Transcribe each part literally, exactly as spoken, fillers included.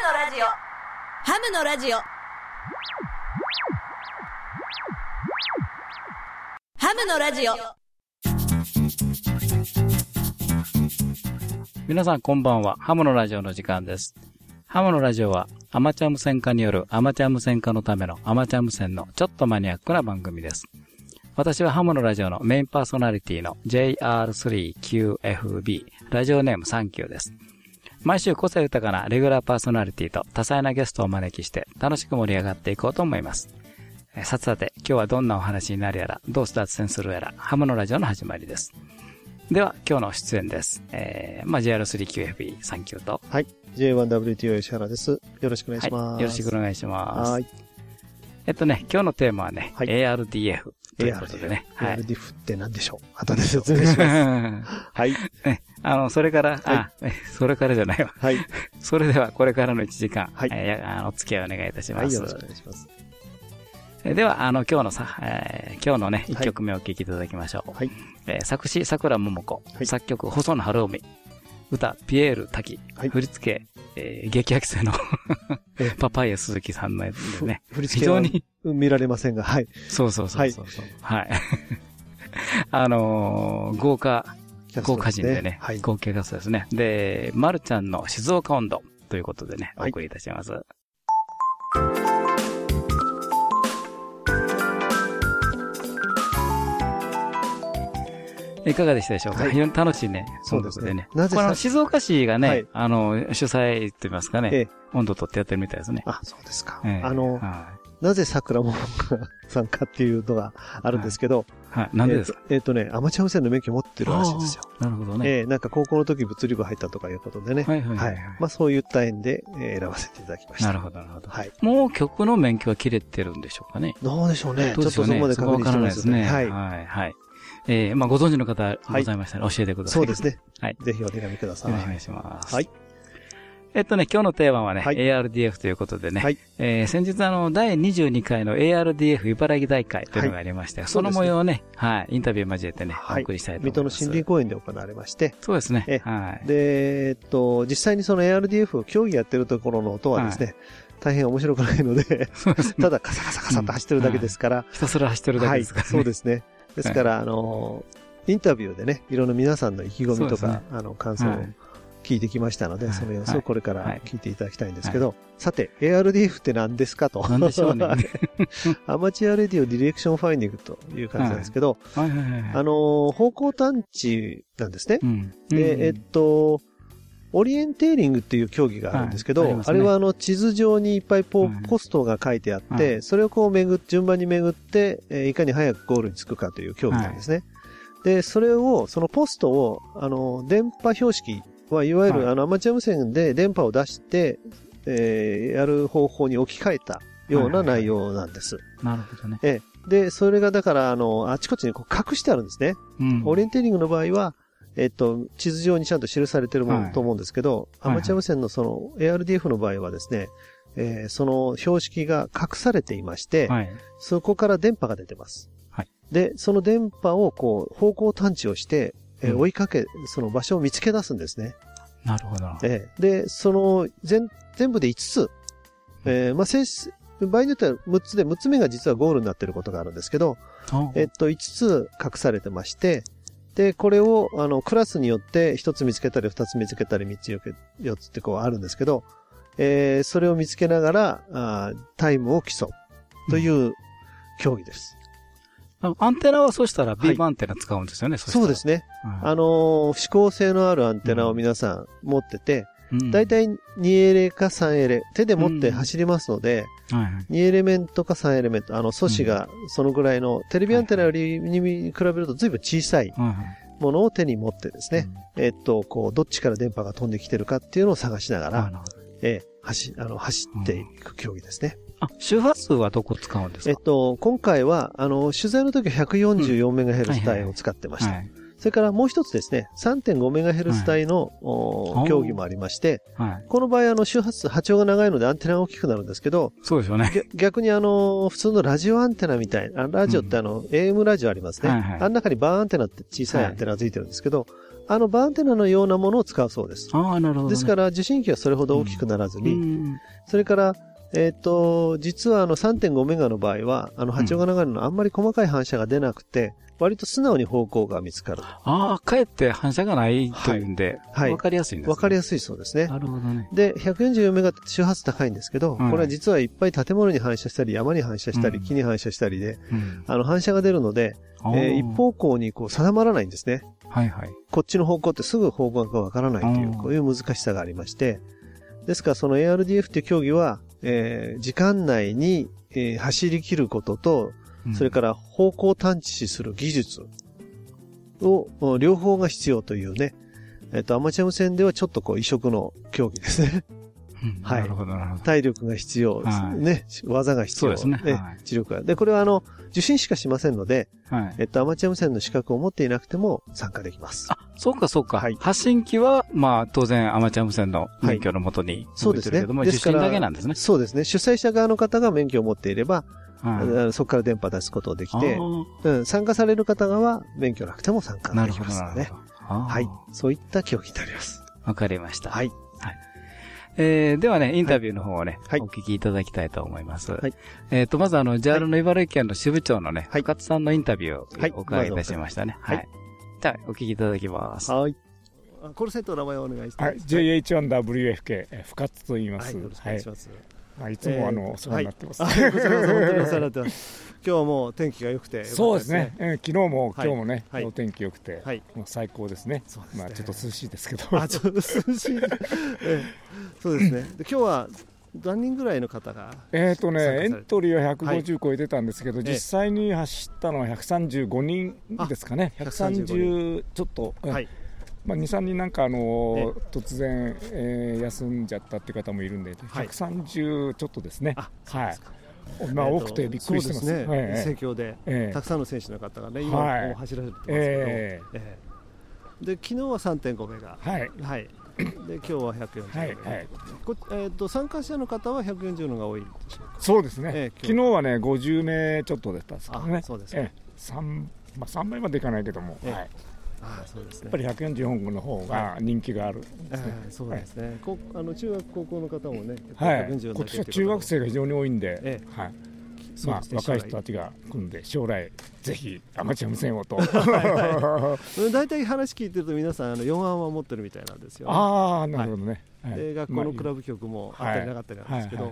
のラジオ。ハムのラジオ。ハムのラジオ。 皆さんこんばんは。ハムのラジオの時間です。ハムのラジオはアマチュア無線化によるアマチュア無線化のためのアマチュア無線のちょっとマニアックな番組です。私はハムのラジオのメインパーソナリティの ジェイアールスリーキューエフビー ラジオネームサンキューです。毎週個性豊かなレギュラーパーソナリティと多彩なゲストをお招きして楽しく盛り上がっていこうと思います。さてさて、今日はどんなお話になるやら、どう脱線するやら、ハムのラジオの始まりです。では、今日の出演です。えー、まあ、ジェイアールスリーキューエフビー サンキューと。 はい。ジェイワンダブリューティーオー 吉原です。よろしくお願いします。 はい、よろしくお願いします。 はい。 えっとね、今日のテーマはね、はい、エーアールディーエフ ということでね。 エーアールディーエフ って何でしょう、後で説明します。はい。 ね、あの、それから、はい、あ、それからじゃないわ。はい。それでは、これからのいちじかん、はい、えー、あの、お付き合いお願いいたします。はい、 よろしくお願いします。 では、あの、今日のさ、えー、今日のね、いっきょくめをお聴きいただきましょう。はい。えー、作詞、桜桃子。はい。作曲、細野晴臣。歌、ピエール滝。はい。振り付け、えー、激焼き性のパパイヤ鈴木さんのやつでね。 振り付けは非常に見られませんが、はい。 そうそうそうそうそう。はい。はい、あのー、豪華、豪華人でね。はい。豪華キャストですね。で、まるちゃんの静岡温度ということでね、お送りいたします。はい、いかがでしたでしょうか。はい、非常に楽しいね。 そうですね。 なぜこの静岡市がね、はい、あの、主催と言いますかね、ええ、温度とってやってるみたいですね。 あ、そうですか。ええ、あの、はい、なぜ桜もさんかっていうのがあるんですけど、 はい。はい、なんでですか？ えっ、ー、とね、アマチュア無線の免許を持ってるらしいんですよ。 なるほどね。 ええー、なんか高校の時物理部入ったとかいうことでね。はいはいはい、はい。まあそういった縁で、えー、選ばせていただきました。 なるほどなるほど。はい。もう曲の免許は切れてるんでしょうかね。 どうでしょうね。 どうでしょうね。 ちょっとそこまで確認してないですね。 はい。はいはい。えー、まあ、ご存知の方ございましたら、ね、教えてください。 そうですね。はい。ぜひお手紙ください。 お願いします。 はい。 えっとね、今日のテーマはね、はい、エーアールディーエフ ということでね、はい、えー、先日あの、だいにじゅうにかいの エーアールディーエフ 茨城大会というのがありまして、はい、その模様をね、はい、インタビュー交えてね、はい、お送りしたいと思います。 水戸の森林公園で行われまして、 そうですね。 えはい。で、えっと、実際にその エーアールディーエフ を競技やってるところの音はですね、はい、大変面白くないので、ただカサカサカサと走ってるだけですから、うん、 ひたすら走ってるだけですからね。 はい、そうですね。ですから、あの、インタビューでね、いろんな皆さんの意気込みとか、ね、あの、感想を聞いてきましたので、はい、その様子をこれから聞いていただきたいんですけど、はいはい、さて、エーアールディーエフ って何ですかと。 何でしょうね。 アマチュアレディオディレクションファインディングという感じなんですけど、はいはいはいはい、あの、方向探知なんですね。うん、で、えっと、オリエンテーリングっていう競技があるんですけど、はい あ, ね、あれはあの地図上にいっぱい ポ,、はい、ポストが書いてあって、はい、それをこう巡順番に巡って、えー、いかに早くゴールに着くかという競技なんですね。はいで、それを、そのポストを、あの、電波標識はいわゆる、はい、あの、アマチュア無線で電波を出して、えー、やる方法に置き換えたような内容なんです。はいはいはい、なるほどね。えー、で、それがだから、あの、あちこちにこう隠してあるんですね。うん、オリエンテーリングの場合は、えっと、地図上にちゃんと記されてるものと思うんですけど、はい、アマチュア無線のその エーアールディーエフ の場合はですね、えー、その標識が隠されていまして、はい、そこから電波が出てます。で、その電波をこう、方向探知をして、えーうん、追いかけ、その場所を見つけ出すんですね。 なるほど。 えー、で、その、全、全部でいつつ、えー、まあ、せ場合によってはむっつで、むっつめが実はゴールになっていることがあるんですけど、えっと、いつつ隠されてまして、で、これを、あの、クラスによってひとつ見つけたりふたつ見つけたりみっつよつってこうあるんですけど、えー、それを見つけながら、あタイムを競うという競技です。 うん、アンテナはそうしたらビームアンテナ使うんですよね、はい、そ, そうですね。はい、あのー、指向性のあるアンテナを皆さん持ってて、だいたいにエレかさんエレ、手で持って走りますので、うんはいはい、にエレメントかさんエレメント、あの素子がそのぐらいの、テレビアンテナよりに比べると随分小さいものを手に持ってですね、うん、えっと、こう、どっちから電波が飛んできてるかっていうのを探しながら、えー、走、あの、走っていく競技ですね。 あ、周波数はどこ使うんですか？ えっと、今回は、あの、取材の時は ひゃくよんじゅうよんメガヘルツ 帯を使ってました。 それからもう一つですね、さんてんごメガヘルツ 帯の、はい、競技もありまして、はい、この場合あの周波数、波長が長いのでアンテナが大きくなるんですけど、 そうですよね。 逆にあの、普通のラジオアンテナみたいな、ラジオってあの、うん、エーエム ラジオありますね。はいはい、あの中にバーアンテナって小さいアンテナがついてるんですけど、はい、あのバーアンテナのようなものを使うそうです。 ああ、なるほど、ね。 ですから受信機はそれほど大きくならずに、うん、それから、えっ、ー、と、実はあの さんてんごメガの場合は、あの波長が長いのあんまり細かい反射が出なくて、割と素直に方向が見つかる。 ああ、かえって反射がないというんで、はい。わかりやすいんですね。 わかりやすいそうですね。 なるほどね。 で、ひゃくよんじゅうよんメガって周波数高いんですけど、はい、これは実はいっぱい建物に反射したり、山に反射したり、うん、木に反射したりで、うん、あの反射が出るので、えー、一方向にこう定まらないんですね。 はいはい。 こっちの方向ってすぐ方向がわからないという、こういう難しさがありまして、ですからその エーアールディーエフ っていう競技は、えー、時間内に、えー、走り切ることと、うん、それから方向探知する技術を、両方が必要というね、えっと、アマチュア無線ではちょっとこう異色の競技ですね。 うん、はい。なるほど、なるほど。 体力が必要ですね。はい、技が必要。 そうですね。 はい、知力が。で、これはあの、受信しかしませんので、はい、えっと、アマチュア無線の資格を持っていなくても参加できます。 あ、そうかそうか。はい、発信機は、まあ、当然アマチュア無線の免許のもとに、そうですね。受信だけなんですね。 そうですね。主催者側の方が免許を持っていれば、はい、そこから電波出すことができて、うん、参加される方は免許なくても参加できますので、ね。はい。そういった競技になります。 わかりました。 はい。 はい。えー、ではね、インタビューの方をね、はい、お聞きいただきたいと思います。はい。えっと、まずあの、ジャール の茨城県の支部長のね、はい、深津さんのインタビューをお伺いいたしましたね。はい。はい、じゃあ、お聞きいただきます。 はい。コールセンターの名前をお願いします。はい。 ジェイエイチワンダブリューエフケー、深津と言います。 はい。よろしくお願いします。 はい。いつもあの、お世話になってます。 はい。こちらこそ本当にお世話になってます。今日はもう天気が良くて。 そうですね。昨日も今日もね、お天気良くて、最高ですね。まあちょっと涼しいですけど。 あ、ちょっと涼しい。そうですね。今日は何人ぐらいの方がえっとね、エントリーはひゃくごじゅう超えてたんですけど、実際に走ったのはひゃくさんじゅうごにんですかね。ひゃくさんじゅうちょっと。はい。まあ、に、さんにんなんかあの突然、えー、休んじゃったって方もいるんで、ひゃくさんじゅうちょっとですね。はい。まあ多くてびっくりしてます。 そうですね。盛況でたくさんの選手の方がね今も走られてますけど、で昨日は さんてんごメガ、はいはい。で今日はひゃくよんじゅうメガ。はいはい。こえっと参加者の方はひゃくよんじゅうのが多いんでしょうか。 そうですね。昨日はねごじゅうめいちょっとだったんですけどね。 そうですね。 三まあ三名までいかないけども。はい。 ああそうですね、 やっぱりひゃくよんじゅう本の方が人気があるんですね。 そうですね。こあの中学高校の方もね、 はい、今年は中学生が非常に多いんで、ええ、はい。まあ若い人たちが組んで将来ぜひアマチュア無線をと。 大体話聞いてると皆さんあのよんアンは持ってるみたいなんですよ。 ああなるほどね。 で学校のクラブ局もあったりなかったりなんですけど、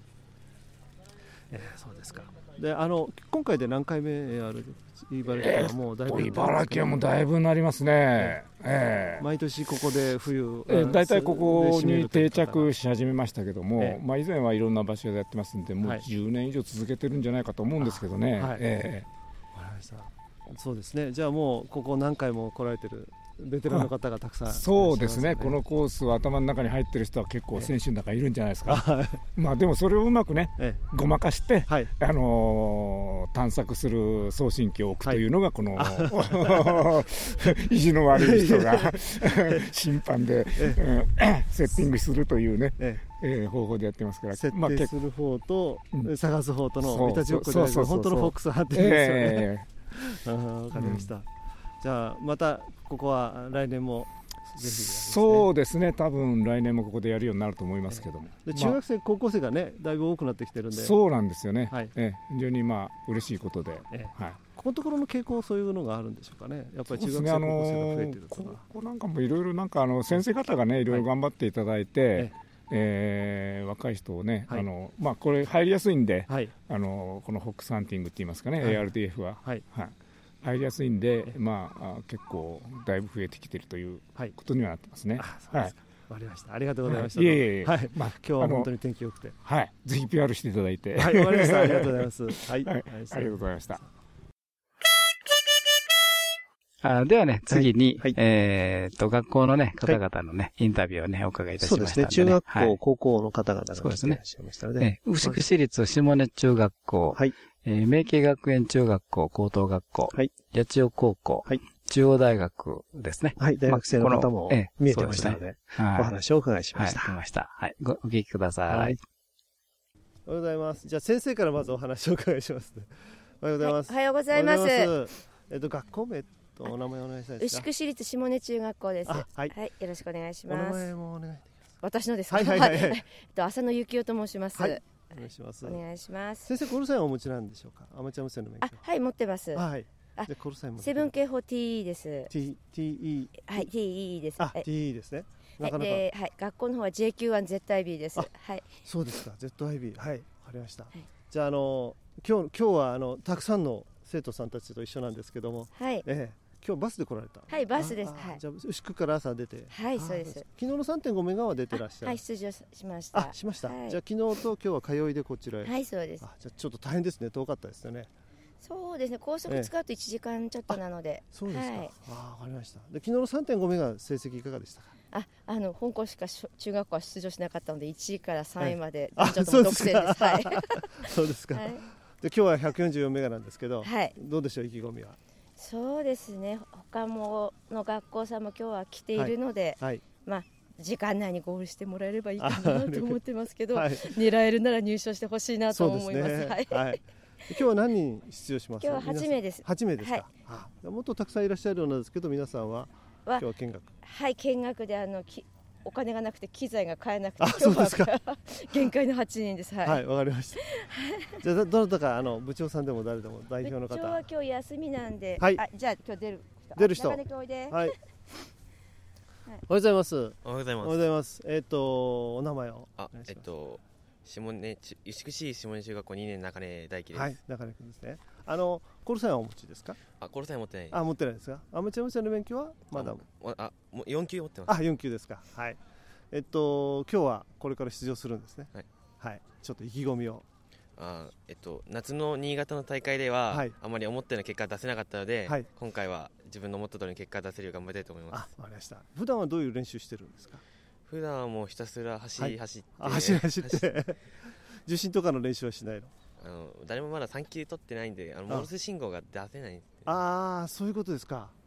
そうですか。であの今回で何回目ある茨城はもうだいぶ、 えー、茨城はもうだいぶなりますね、えー、毎年ここで冬、 えー、だいたいここに定着し始めましたけども、えーまあ、以前はいろんな場所でやってますんでもうじゅうねん以上続けてるんじゃないかと思うんですけどね、はいえー、 わかりました。そうですね。じゃあもうここ何回も来られてるベテランの方がたくさん、ね、 そうですね。このコースは頭の中に入ってる人は結構選手の中いるんじゃないですか。まあでもそれをうまくね、ええ、ごまかして、はい、あのー、探索する送信機を置くというのがこの、はい、意地の悪い人が審判で、ええ、セッティングするというね、えええー、方法でやってますから。 設定する方と、まあ、探す方とのいたちごっこで本当のフォックスハンティングですよね。えー、わかりました。うん、じゃあまたここは来年もぜひ、ね、 そうですね。多分来年もここでやるようになると思いますけども、 で中学生、まあ、高校生がねだいぶ多くなってきてるんで。 そうなんですよね、はいええ、非常にまあ嬉しいことで、ええはい、 ここのところの傾向そういうのがあるんでしょうかね。やっぱり中学生、高校生が増えてるとか、 ここなんかもいろいろなんかあの先生方がねいろいろ頑張っていただいて、はいええー、若い人をね、はいあのまあ、これ入りやすいんで、はい、あのこのホックスハンティングって言いますかね、はい、エーアールディーエフ は、はいはい入りやすいんで、まあ、結構だいぶ増えてきているということにはなってますね。 はい、わかりました。ありがとうございました。 いえいえ、 はい、まあ今日は本当に天気良くて、 はい、ぜひ ピーアール していただいて、 はい、わかりました。ありがとうございます。はい、 はい、ありがとうございました。 あではね、次に、はい、えっと、学校のね、方々のね、はい、インタビューをね、お伺いいたしました、ね。 そうですね。中学校、はい、高校の方々がいらっしゃいましたので。ね、 牛久市立下根中学校、はい、えー、明慶学園中学校、高等学校、はい、八千代高校、はい、 中央大学ですね。 はい、大学生の方も見えてましたので、お話をお伺いしました。 はい、来ました。はい、ご、お聞きください。はい。 おはようございます。じゃあ先生からまずお話をお伺いします。おはようございます。 おはようございます。 えっと、学校名とお名前お願いしたいですか。 牛久市立下根中学校です。 はい、 はい。よろしくお願いします。 お名前もお願いできますか。 私のですか。 はいはいはい、はい。 えっと、浅野幸男と申します。はい。 お願いします。 お願いします。 先生、コールサインはお持ちなんでしょうか。アマチュア無線の免許。 あ、はい、持ってます。 はい。あ、コールサインも。 セブンケーフォーティー です。 T、ティーイー。 はい、ティーイー です。 あ、ティーイー ですね。なかなか。 で、はい、学校の方は ジェイキューワンゼットアイビー です。はい。 そうですか、ゼットアイビー。はい、わかりました。じゃあ、あの、今日、今日は、あの、たくさんの生徒さんたちと一緒なんですけども。 はい。 ええ。今日バスで来られた。 はい、バスです。はい。 じゃあ牛久から朝出て。 はい、そうです。 昨日の さんてんご メガは出てらっしゃる。 はい、出場しました。 あ、しました。じゃあ昨日と今日は通いでこちらへ。 はい、そうです。 あ、じゃあちょっと大変ですね。遠かったですよね。 そうですね。高速使うといちじかんちょっとなので。 そうですか。あ、わかりました。で昨日の さんてんご メガ成績いかがでしたか。 あ、あの本校しか中学校は出場しなかったのでいちいからさんいまで男女とも独占です。はい。 そうですか。で今日はひゃくよんじゅうよんメガなんですけど、はい。どうでしょう意気込みは。 そうですね。他もの学校さんも今日は来ているので、はいはい、まあ時間内にゴールしてもらえればいいかなと思ってますけど、はい、狙えるなら入賞してほしいなと思います。ね、はい。はい、 今日は何人出場しますか。 今日ははちめいです。 はちめいですか。はい、あ、もっとたくさんいらっしゃるようなんですけど、皆さんは今日は見学。 はい、見学であのきお金がなくて機材が買えなくて、今日は限界のはちにんです。はい、 はい、わかりました。じゃあどなたかあの部長さんでも誰でも代表の方。 部長は今日休みなんで、 はい、 あ、じゃあ今日出る人。出る人。 はい。おはようございます。おはようございます。おはようございます。えっとお名前を。 あ、えっと下根牛久市下根中学校にねん中根大輝です。 はい、中根君ですね。あのコールサインはお持ちですか。 あ、コールサイン持ってない。 あ、持ってないですか。アマチュア無線の免許はまだ。 あ、もうよん級持ってます。 あ、よん級ですか。はい。えっと今日はこれから出場するんですね。はい。はい。ちょっと意気込みを。 あ、えっと夏の新潟の大会では、はい、あまり思ったような結果出せなかったので、はい、今回は自分の思った通りの結果出せるよう頑張りたいと思います。 あ、わかりました。普段はどういう練習してるんですか。 普段はもうひたすら走り、はい、走って、 あ、走り走って受信とかの練習はしないの。 あの誰もまださん級取ってないんで、あのモールス信号が出せない。 ああ、そういうことですか。はい、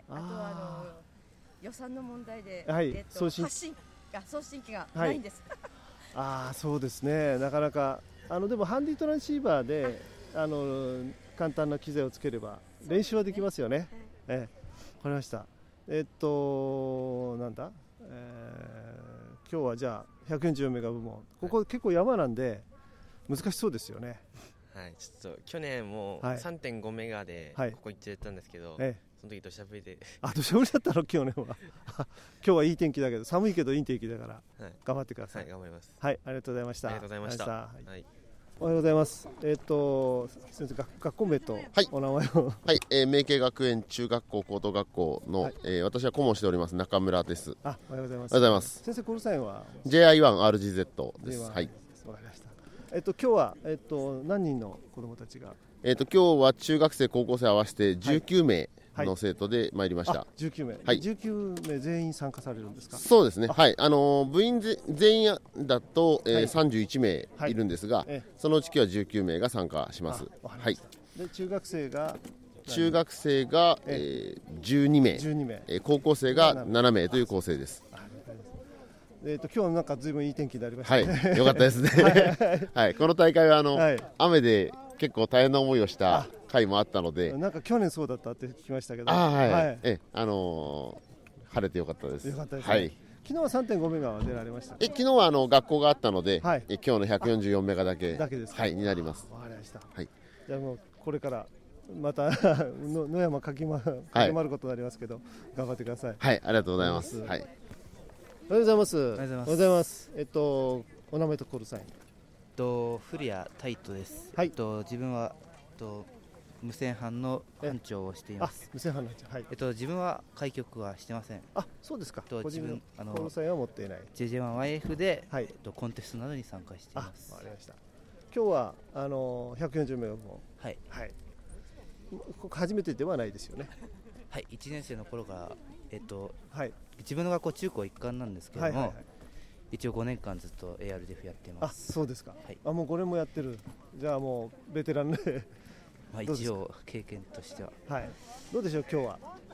あとはあの予算の問題で、 はい、 えっと、発信が送信機がないんです。はい、 ああ、そうですね。なかなかあのでもハンディトランシーバーであの簡単な機材をつければ練習はできますよね。ええ、わかりました。えっとなんだ、えー、今日はじゃあひゃくよんじゅうよんメガ部門、ここ結構山なんで難しそうですよね。 はい、ちょっと去年も さんてんご メガでここ行っちゃったんですけど、はい、その時土砂降りで。あ、 土砂降りだったの去年は。今日はいい天気だけど、寒いけどいい天気だから、はい、頑張ってください。 はい、頑張ります。 はい、ありがとうございました。 ありがとうございました。はい。 おはようございます。えっ、ー、と先生、学校名とお名前を。 はい、はい、えー、明慶学園中学校高等学校の、はい、えー、私は顧問しております中村です。 あ、おはようございます。 おはようございます。 先生、コールサインはジェイアイワンアールジーゼット です。はい。 わかりました。えっ、ー、と今日はえっ、ー、と何人の子どもたちが。 えっ、ー、と今日は中学生高校生合わせてじゅうきゅうめいの生徒で参りました。はい、 じゅうきゅうめい。 はい。 じゅうきゅうめい全員参加されるんですか。 そうですね。はい。あのー、部員全員だと、えーはい、さんじゅういちめいいるんですが、はい、そのうち今日はじゅうきゅうめいが参加します。はい。 で中学生が中学生が、えー、じゅうにめい、 じゅうにめい、 えー、高校生がななめいという構成です。 えー、と今日なんかずいぶんいい天気になりましたね。はい、よかったですね。はい、この大会はあの、はい、雨で結構大変な思いをした回もあったので、 なんか去年そうだったって聞きましたけど、 あ、はい、はい、えあのー、晴れてよかったです。 よかったですね。はい、昨日は さんてんご メガは出られました。 え昨日はあの学校があったので、はい、え今日のひゃくよんじゅうよんメガだけだけですか。 はいになります。 わかりました。 はい。 じゃあもうこれからまた野山かきま駆け回ることになりますけど、はい、頑張ってください。 はい、ありがとうございます。はい。 おはようございます。おはようございます。 おはようございます。えっとお名前とコールサイン。 と古谷太斗です。 はい。 と自分はと無線班の班長をしています。 無線班の班長。はい。 えっと自分は開局はしてません。 あ、そうですか。 と自分あのコールサインは持っていない。 ジェイジェイワンワイエフ で、はい、えっとコンテストなどに参加しています。 あ、わかりました。今日はあのひゃくよんじゅうめいも。 はい。 はい。初めてではないですよね。 はい、いちねん生の頃からえっと、 はい、 自分の学校中高一貫なんですけども、はいはいはい、一応ごねんかんずっと エーアールディーエフ やっています。 あ、そうですか。 はい、 あ、もうごねんもやってる。じゃあもうベテランでまあ一応経験としては、 はい、どうでしょう今日は。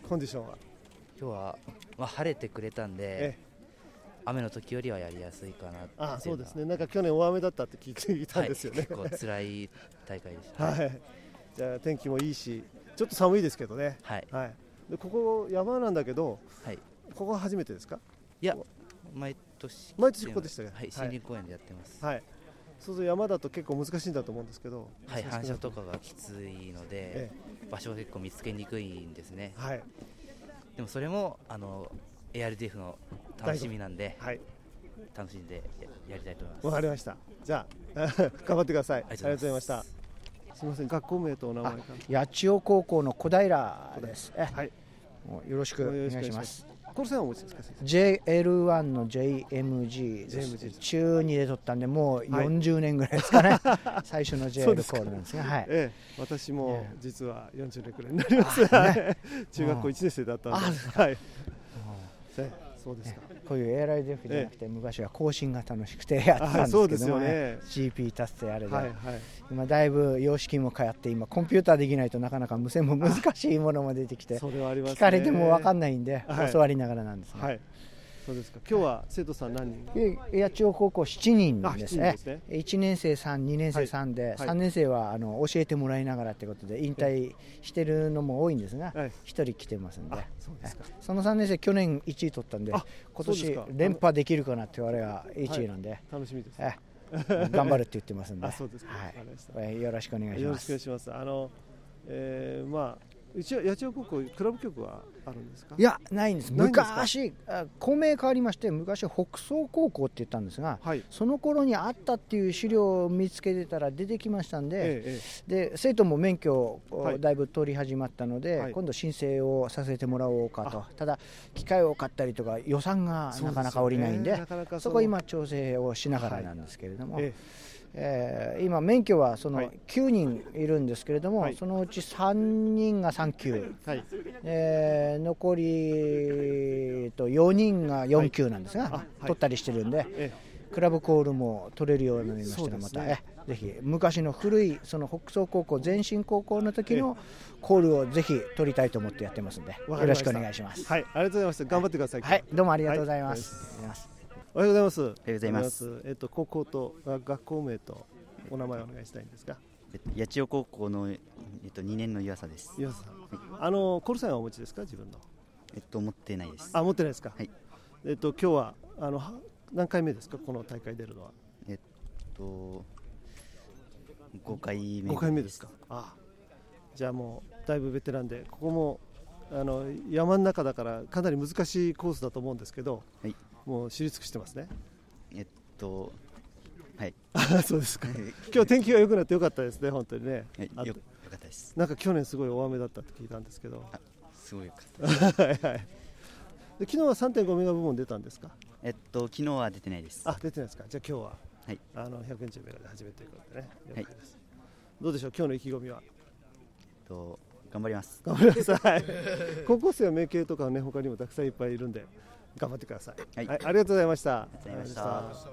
コンディションは。 今日は、まあ、晴れてくれたんで、ええ、雨の時よりはやりやすいかなっていうのは。 あ、そうですね。なんか去年大雨だったって聞いたんですよね。 はい、結構辛い大会でした、 はい。じゃあ天気もいいし、ちょっと寒いですけどね。 はい。 はい。でここ山なんだけど、 はい、 ここは初めてですか？ いや、毎年毎年ここでしたね。 はい、森林公園でやってます。 はい。そうすると山だと結構難しいんだと思うんですけど。 はい、反射とかがきついので、ええ、場所を結構見つけにくいんですね。 はい。 でもそれもあの エーアールディーエフ の楽しみなんで、はい、楽しんで や, やりたいと思います。 わかりました。じゃあ頑張ってください。ありがとうございました。すみません、学校名とお名前か。 八千代高校の小平です。はい。もうよろしくお願いします。 これさんはお持ちですか？ ジェイエルワン の ジェイエムジー です。中にで取ったんでもうよんじゅうねんぐらいですかね。はい、最初の ジェイエル コールなんですが、はい。 ええ、私も実はよんじゅうねんくらいになります。ね、中学校いちねん生だったんで。はい。そうですか。 こういう エーアールディーエフ じゃなくて、昔は更新が楽しくてやってたんですけどもね、ジーピー 達成あれで、今だいぶ様式も変わって、今コンピューターできないとなかなか無線も難しいものも出てきて、聞かれても分かんないんで教わりながらなんですね。 そうですか。今日は生徒さん何人？ 八千代高校しちにんですね。いちねん生さん、にねん生さんで、さんねん生はあの教えてもらいながらということで引退してるのも多いんですが、ひとり来てますんで、そのさんねん生去年いちい取ったんで、今年連覇できるかなって我々はいちいなんで、 楽しみです。 頑張るって言ってますんで、 そうですか。 よろしくお願いします。 よろしくお願いします。あの、えー、まあうちは八千代高校クラブ局はあるんですか？ いや、ないんです。昔校名変わりまして、昔は北総高校って言ったんですが、はい、その頃にあったっていう資料を見つけてたら出てきましたんで、ええ、で生徒も免許をだいぶ取り始まったので、はい、今度申請をさせてもらおうかと。ただ機械を買ったりとか予算がなかなか下りないんで、そ, で、ね、そこ今調整をしながらなんですけれども、はい、えええー、今免許はそのきゅうにんいるんですけれども、はい、そのうちさんにんがさん級、はい、えー、残りとよにんがよん級なんですが、はい、取ったりしてるんで、ええ、クラブコールも取れるようになりましたら、また、ね、えぜひ昔の古いその北総高校前進高校の時のコールをぜひ取りたいと思ってやってますんで、よろしくお願いします。 はい、ありがとうございました。頑張ってください。 はい、どうもありがとうございます。はい、 おはようございます。 おはようございます。 えっと高校と学校名とお名前をお願いしたいんですが。 八千代高校のえっとにねんの湯浅です。 湯浅さん。はい、あのコールサインはお持ちですか、自分の？ えっと持ってないです。 あ、持ってないですか。 はい。 えっと今日はあの何回目ですか、この大会出るのは？ えっとごかいめ。 ごかいめですか。ああ。じゃあもうだいぶベテランで、ここもあの山の中だからかなり難しいコースだと思うんですけど。はい。もう知り尽くしてますね。 えっと、はい。 そうですか。今日天気が良くなって良かったですね、本当にね。 はい、よ、よかったです。 なんか去年すごい大雨だったって聞いたんですけど。 あ、すごい良かったです。 はいはい。で昨日は さんてんご メガ部門出たんですか？ えっと昨日は出てないです。 あ、出てないですか。じゃあ今日は、はい、あのひゃくよんじゅうメガで始めということでね。はい。どうでしょう、今日の意気込みは？ と頑張ります。 頑張ります。はい。高校生は名系とかね、他にもたくさんいっぱいいるんで。頑張ってください。はい、はい、ありがとうございました。 ありがとうございました。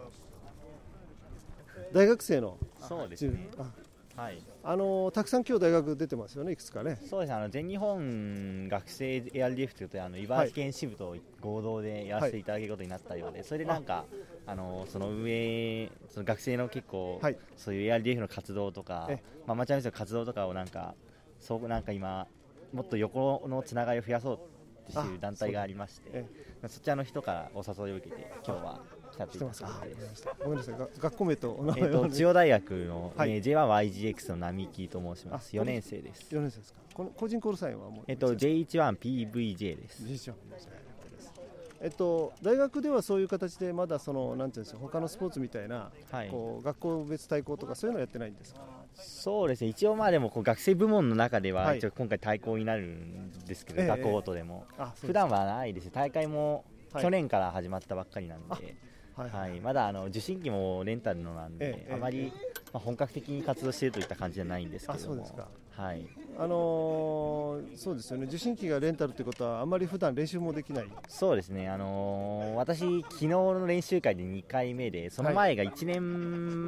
大学生の。 そうですね。 はい。あのたくさん今日大学出てますよね、いくつかね。 そうですね。あの全日本学生 エーアールディーエフ というとあの茨城県支部と合同でやらせていただけることになったようで、はい、それでなんかあのその上その学生の結構、はい、そういう エーアールディーエフ の活動とか、まあアマチュア無線の活動とかをなんかそうなんか今もっと横のつながりを増やそうっていう団体がありまして、そちらの人からお誘いを受けて今日は来たということです。 ごめんなさい、学校名とお名前を。 えっと千代大学の、はいえー、ジェイワンワイジーエックス の並木と申します。よねん生です。 よねん生ですか。この個人コールサインはもう。 えっと ジェイエイチワンピーブイジェー です。 えっと大学ではそういう形でまだそのなんていうんですか、他のスポーツみたいな、はい、こう学校別対抗とかそういうのはやってないんですか？ そうですね、一応まあでもこう学生部門の中では一応今回対抗になるんですけど、はい、学校ごとでも、ええ、普段はないです。大会も去年から始まったばっかりなんで、はいはいはい、まだあの受信機もレンタルのなんで、ええ、あまり、まあ、本格的に活動しているといった感じじゃないんですけども。あ、そうですか。はい、 あのー、そうですよね、受信機がレンタルということはあんまり普段練習もできない。 そうですね、あのー、私昨日の練習会でにかいめで、その前がいちね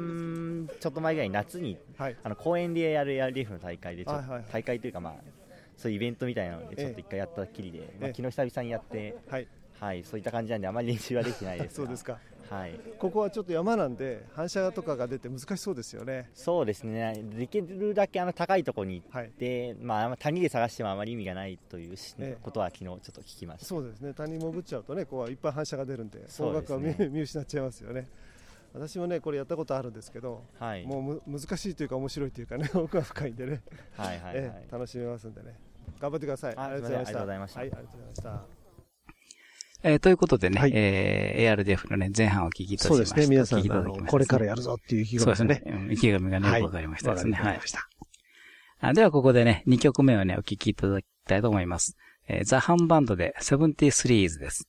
んちょっと前ぐらいに夏に、はい、あの公園でやる エーアールディーエフ の大会でちょ、はいはいはい、大会というかまあそういうイベントみたいなのでちょっと一回やったきりで、まあ、昨日久々にやって、はいはい、そういった感じなんであまり練習はできてないですそうですか、 はい、 ここはちょっと山なんで反射とかが出て難しそうですよね。 そうですね、できるだけあの高いところに行って、はい、まあ、谷で探してもあまり意味がないということは昨日ちょっと聞きました。 そうですね、谷潜っちゃうとねこういっぱい反射が出るんで方角は 見,、ね、見失っちゃいますよね。私もねこれやったことあるんですけど、はい、もうむ難しいというか面白いというかね奥が深いんでねはいはい、はい、え楽しめますんでね頑張ってください。ありがとうございました。はい、ありがとうございました。 えー、ということでね、はい、えー、エーアールディーエフ のね、前半を聞きいただきました。 そうですね、皆さん、ね、これからやるぞっていう意気込みですね。 そうですね、意気込みがね、よくわかりましたですね。はい。わかりました。あ、では、ここでね、にきょくめをね、お聞きいただきたいと思います。えー、ザ・ハンバンドでセブンティースリーズです。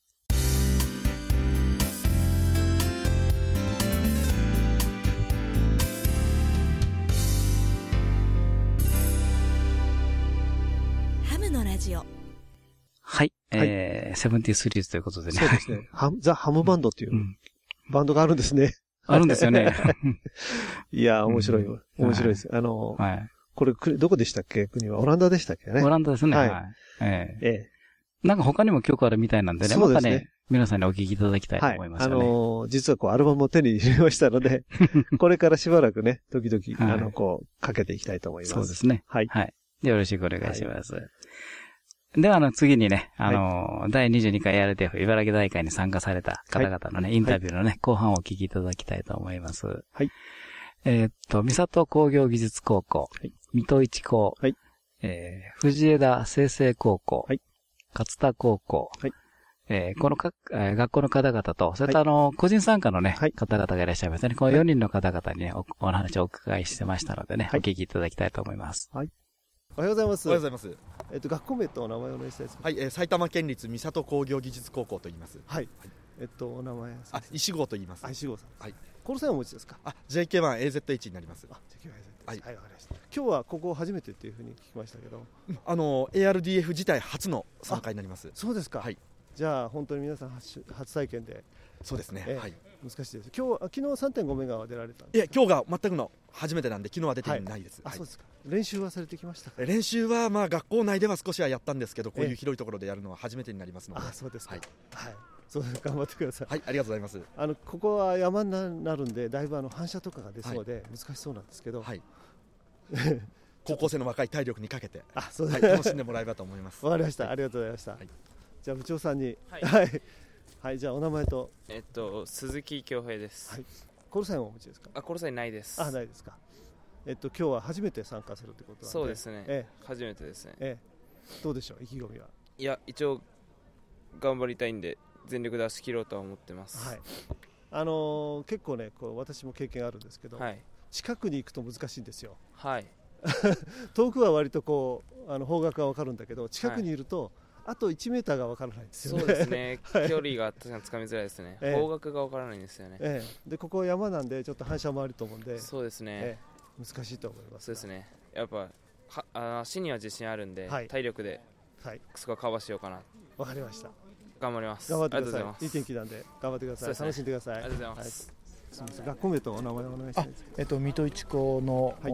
ハムのラジオ。 はい。えー、セブンティースリーズということでね。 そうですね。ハザ・ハムバンドっていう、うん、バンドがあるんですね。 あるんですよね。 いや、面白いよ。うん、面白いです。はい、あの、はい、これ、どこでしたっけ国は。オランダでしたっけね。 オランダですね。はい。はい、えー、えー。なんか他にも曲あるみたいなんでね。そうですね。またね、皆さんにお聴きいただきたいと思いますよね。はい、あのー、実はこう、アルバムを手に入れましたので、これからしばらくね、時々、はい、あの、こう、かけていきたいと思います。 そうですね。はい。はい。よろしくお願いします。はい、では、あの、次にね、あの、はい、だいにじゅうにかい エーアールディーエフ 茨城大会に参加された方々のね、はい、インタビューのね、はい、後半をお聞きいただきたいと思います。はい。えー、っと、三郷工業技術高校、はい、水戸一高、はい、えー、藤枝清成高校、はい、勝田高校、はい、えー、このか、えー、学校の方々と、それとあの、はい、個人参加のね、はい、方々がいらっしゃいますね。このよにんの方々にね、お、お話をお伺いしてましたのでね、はい、お聞きいただきたいと思います。はい。 おはようございます。 おはようございます。 えっと、学校名とお名前をお願いしたいです。 はい、えー、埼玉県立三郷工業技術高校と言います。 はい。はい、えっと、お名前。 あ、石郷と言います。 あ、石郷さん。はい。コールサインをお持ちですか。 あ、ジェイケーワンエーゼットエイチ になります。あ、 ジェイケーワンエーゼットエイチ。はい、わかりました。今日はここ初めてっていうふうに聞きましたけど。 あの、エーアールディーエフ 自体初の参加になります。 そうですか。はい。じゃあ、本当に皆さん初、初体験で。 そうですね。 えー、はい。難しいです。今日、昨日 さんてんご メガは出られたんですか。 いや、今日が全くの初めてなんで、昨日は出てないです。 はい、あ、そうですか。練習はされてきましたか。 練習はまあ学校内では少しはやったんですけど、こういう広いところでやるのは初めてになりますので。 あ、そうですか。はい。はい。そうです。頑張ってください。 はい、ありがとうございます。 あの、ここは山になるんで、だいぶあの反射とかが出そうで難しそうなんですけど。はい。 高校生の若い体力にかけて、 あ、そうです、はい、楽しんでもらえればと思います。 わかりました。ありがとうございました。はい、じゃあ部長さんに、はい、はい、はい、じゃあお名前と。 えっと鈴木恭平です。はい。 コールサインをお持ちですか。 あ、コールサインないです。 あ、ないですか。えっと今日は初めて参加するってことなんで。 そうですね。ええ、初めてですね。 ええ、どうでしょう、意気込みは。 いや、一応頑張りたいんで全力出し切ろうとは思ってます。 はい。あのー、結構ね、こう私も経験あるんですけど、はい、近くに行くと難しいんですよ。はい。遠くは割とこうあの方角が分かるんだけど、近くにいると、はい、あといちメーターが分からないんですよね。 そうですね。距離が確かにつかみづらいですね。ええ、方角が分からないんですよね。 ええ、でここ山なんでちょっと反射もあると思うんで。 そうですね。 ええ、難しいと思います。 そうですね。やっぱはあ足には自信あるんで、はい、体力でそこはカバーしようかな。 わかりました。 頑張ります。 頑張ってください。いい天気なんで頑張ってください。楽しんでください。 ありがとうございます。はい、 すみません、学校名とお名前をお願いしたいんですけど。 えっと水戸一高の、はい、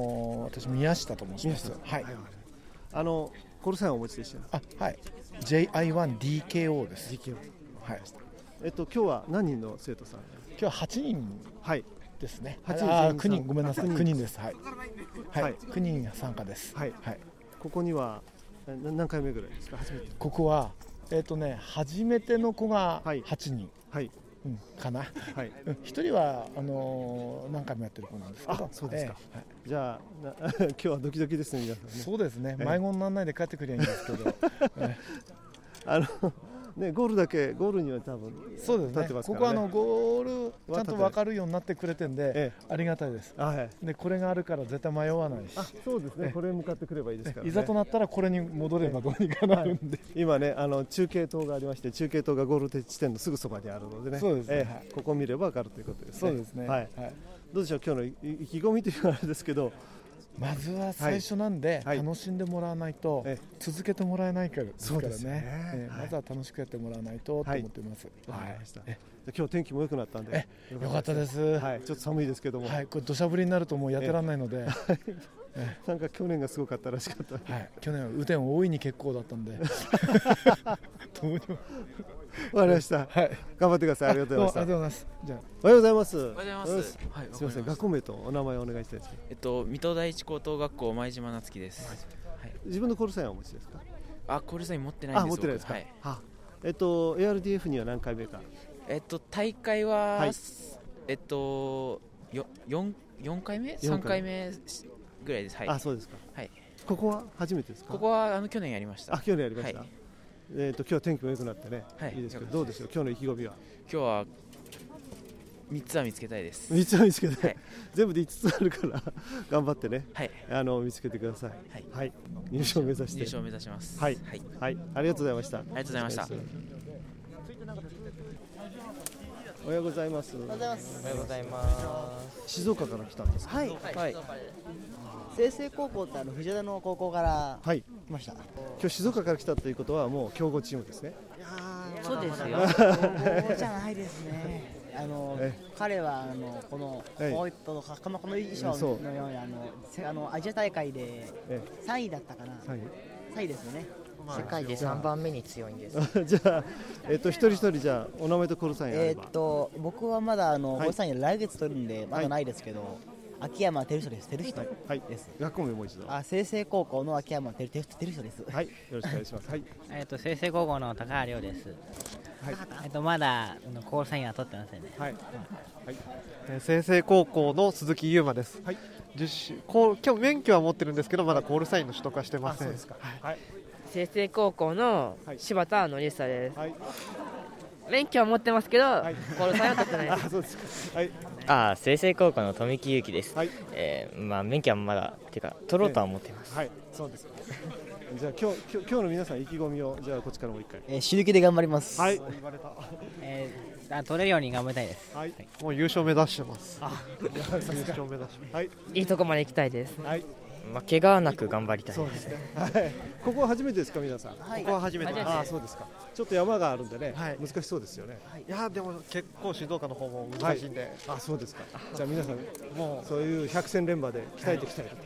私宮下と申します。はい。 あのコールサインをお持ちでした。 あ、はい。ジェイアイワンディーケーオー です。 ディーケーオー。はい。えっと今日は何人の生徒さん？ 今日ははちにんですね。 はちにん。 あ、きゅうにん、ごめんなさい。きゅうにんです。はい。はい。きゅうにん参加です。 はい。はい。ここには何回目ぐらいですか？初めて。 ここはえっとね、初めての子がはちにん。はい。うん、かな。はい。一人はあのー、何回もやってる子なんですけど。 あ、そうですか。えーはい、じゃあ今日はドキドキですね、皆さんね。 そうですね。迷子にならないで帰ってくればいいんですけど。えー、あのね、ゴールだけゴールには多分そうですね。立ってますからね。ここはあのゴールちゃんと分かるようになってくれてんで、ええ、ありがたいです。はい、でこれがあるから絶対迷わないし。 あ、そうですね。これに向かってくればいいですからね。 いざとなったらこれに戻ればどうにかなるんで。 はい、今ね、あの中継塔がありまして、中継塔がゴール地点のすぐそばにあるのでね。そうですね。ええ、ここを見れば分かるということですね。 そうですね。 はい。はい、どうでしょう、今日の意気込みというのはあれですけど。 まずは最初なんで楽しんでもらわないと続けてもらえないからですからね。まずは楽しくやってもらわないとと思っています。 わかりました。今日天気も良くなったんでよかったです。 はい、ちょっと寒いですけども、 はい、これ土砂降りになるともうやってらんないので、 なんか去年がすごかったらしかった。 はい、去年は雨天大いに結構だったんで。どうにも。 わかりました。はい、頑張ってください。ありがとうございました。 ありがとうございます。じゃあ、 おはようございます。 おはようございます。 はい、すみません。学校名とお名前をお願いしたいです。 えっと水戸第一高等学校前島夏樹です。 はい。自分のコールサインはお持ちですか？ あ、コールサイン持ってないんです。 あ、持ってないですか。 はい。 は。えっと エーアールディーエフ には何回目か。 えっと大会は、はい、えっとよ四四回目？三回目ぐらいです。はい。 あ、そうですか。 はい。 ここは初めてですか？ ここはあの去年やりました。 あ、去年やりました。はい、えっと今日は天気も良くなってね、 はい、 いいですけど、どうでしょう、今日の意気込みは。 今日はみっつは見つけたいです。 みっつは見つけたい、はい、全部でいつつあるから頑張ってね、 はい、 あの見つけてください。はい、はい、入賞を目指して入賞を目指します。 はい、はいはい、ありがとうございました。ありがとうございました。 おはようございます。 おはようございます。 おはようございます。 静岡から来たんですか？ はい、はい、清成高校ってあの藤枝の高校から来ました。はい、 今日静岡から来たということはもう強豪チームですね。 いやそうですよ。強豪じゃないですね。あの彼はあのこのこういったこのこの衣装のようにあのあのアジア大会でさんいだったかな。さんい、さんいですよね。 世界でさんばんめに強いんです。 じゃあ、えっと、一人一人じゃあお名前とコールサインあれば。 えっと僕はまだあのコールサイン来月取るんでまだないですけど、はい、秋山照人です。照人です。はい、 学校名もう一度。 あ、清成高校の秋山照人です。 はい、よろしくお願いします。はい。 えっと清成高校の高原亮です。はい。えっとまだコールサインは取ってませんね。はい。 はい。えー、清成高校の鈴木優馬です。はい。じゅっしこう今日免許は持ってるんですけどまだコールサインの取得はしてません。そうですか。はい。 清成高校の柴田典久です。はい、免許は持ってますけど、はい、コールサインは取ってないです。 あ、そうですか。はい。 あ、清成高校の富木裕樹です。はい。えー、まあ免許はまだっていうか取ろうとは思ってます。 はい。そうです。じゃあ今日今日今日の皆さん意気込みをじゃあこっちからもう一回。 えー、死ぬ気で頑張ります。 はい。 言われた。えー、取れるように頑張りたいです。 はい。もう優勝目指してます。 あ、優勝目指してます。はい。 いいとこまで行きたいです。 はい。 まあ、怪我なく頑張りたい。 そうですね。はい。ここは初めてですか皆さん。 はい、ここは初めてです。 ああ、そうですか。ちょっと山があるんでね、はい、難しそうですよね。 はい、いやでも結構静岡の方も難しいんで。はい、 あ、そうですか。じゃあ皆さんもうそういう百戦錬磨で鍛えていきたいと。はい、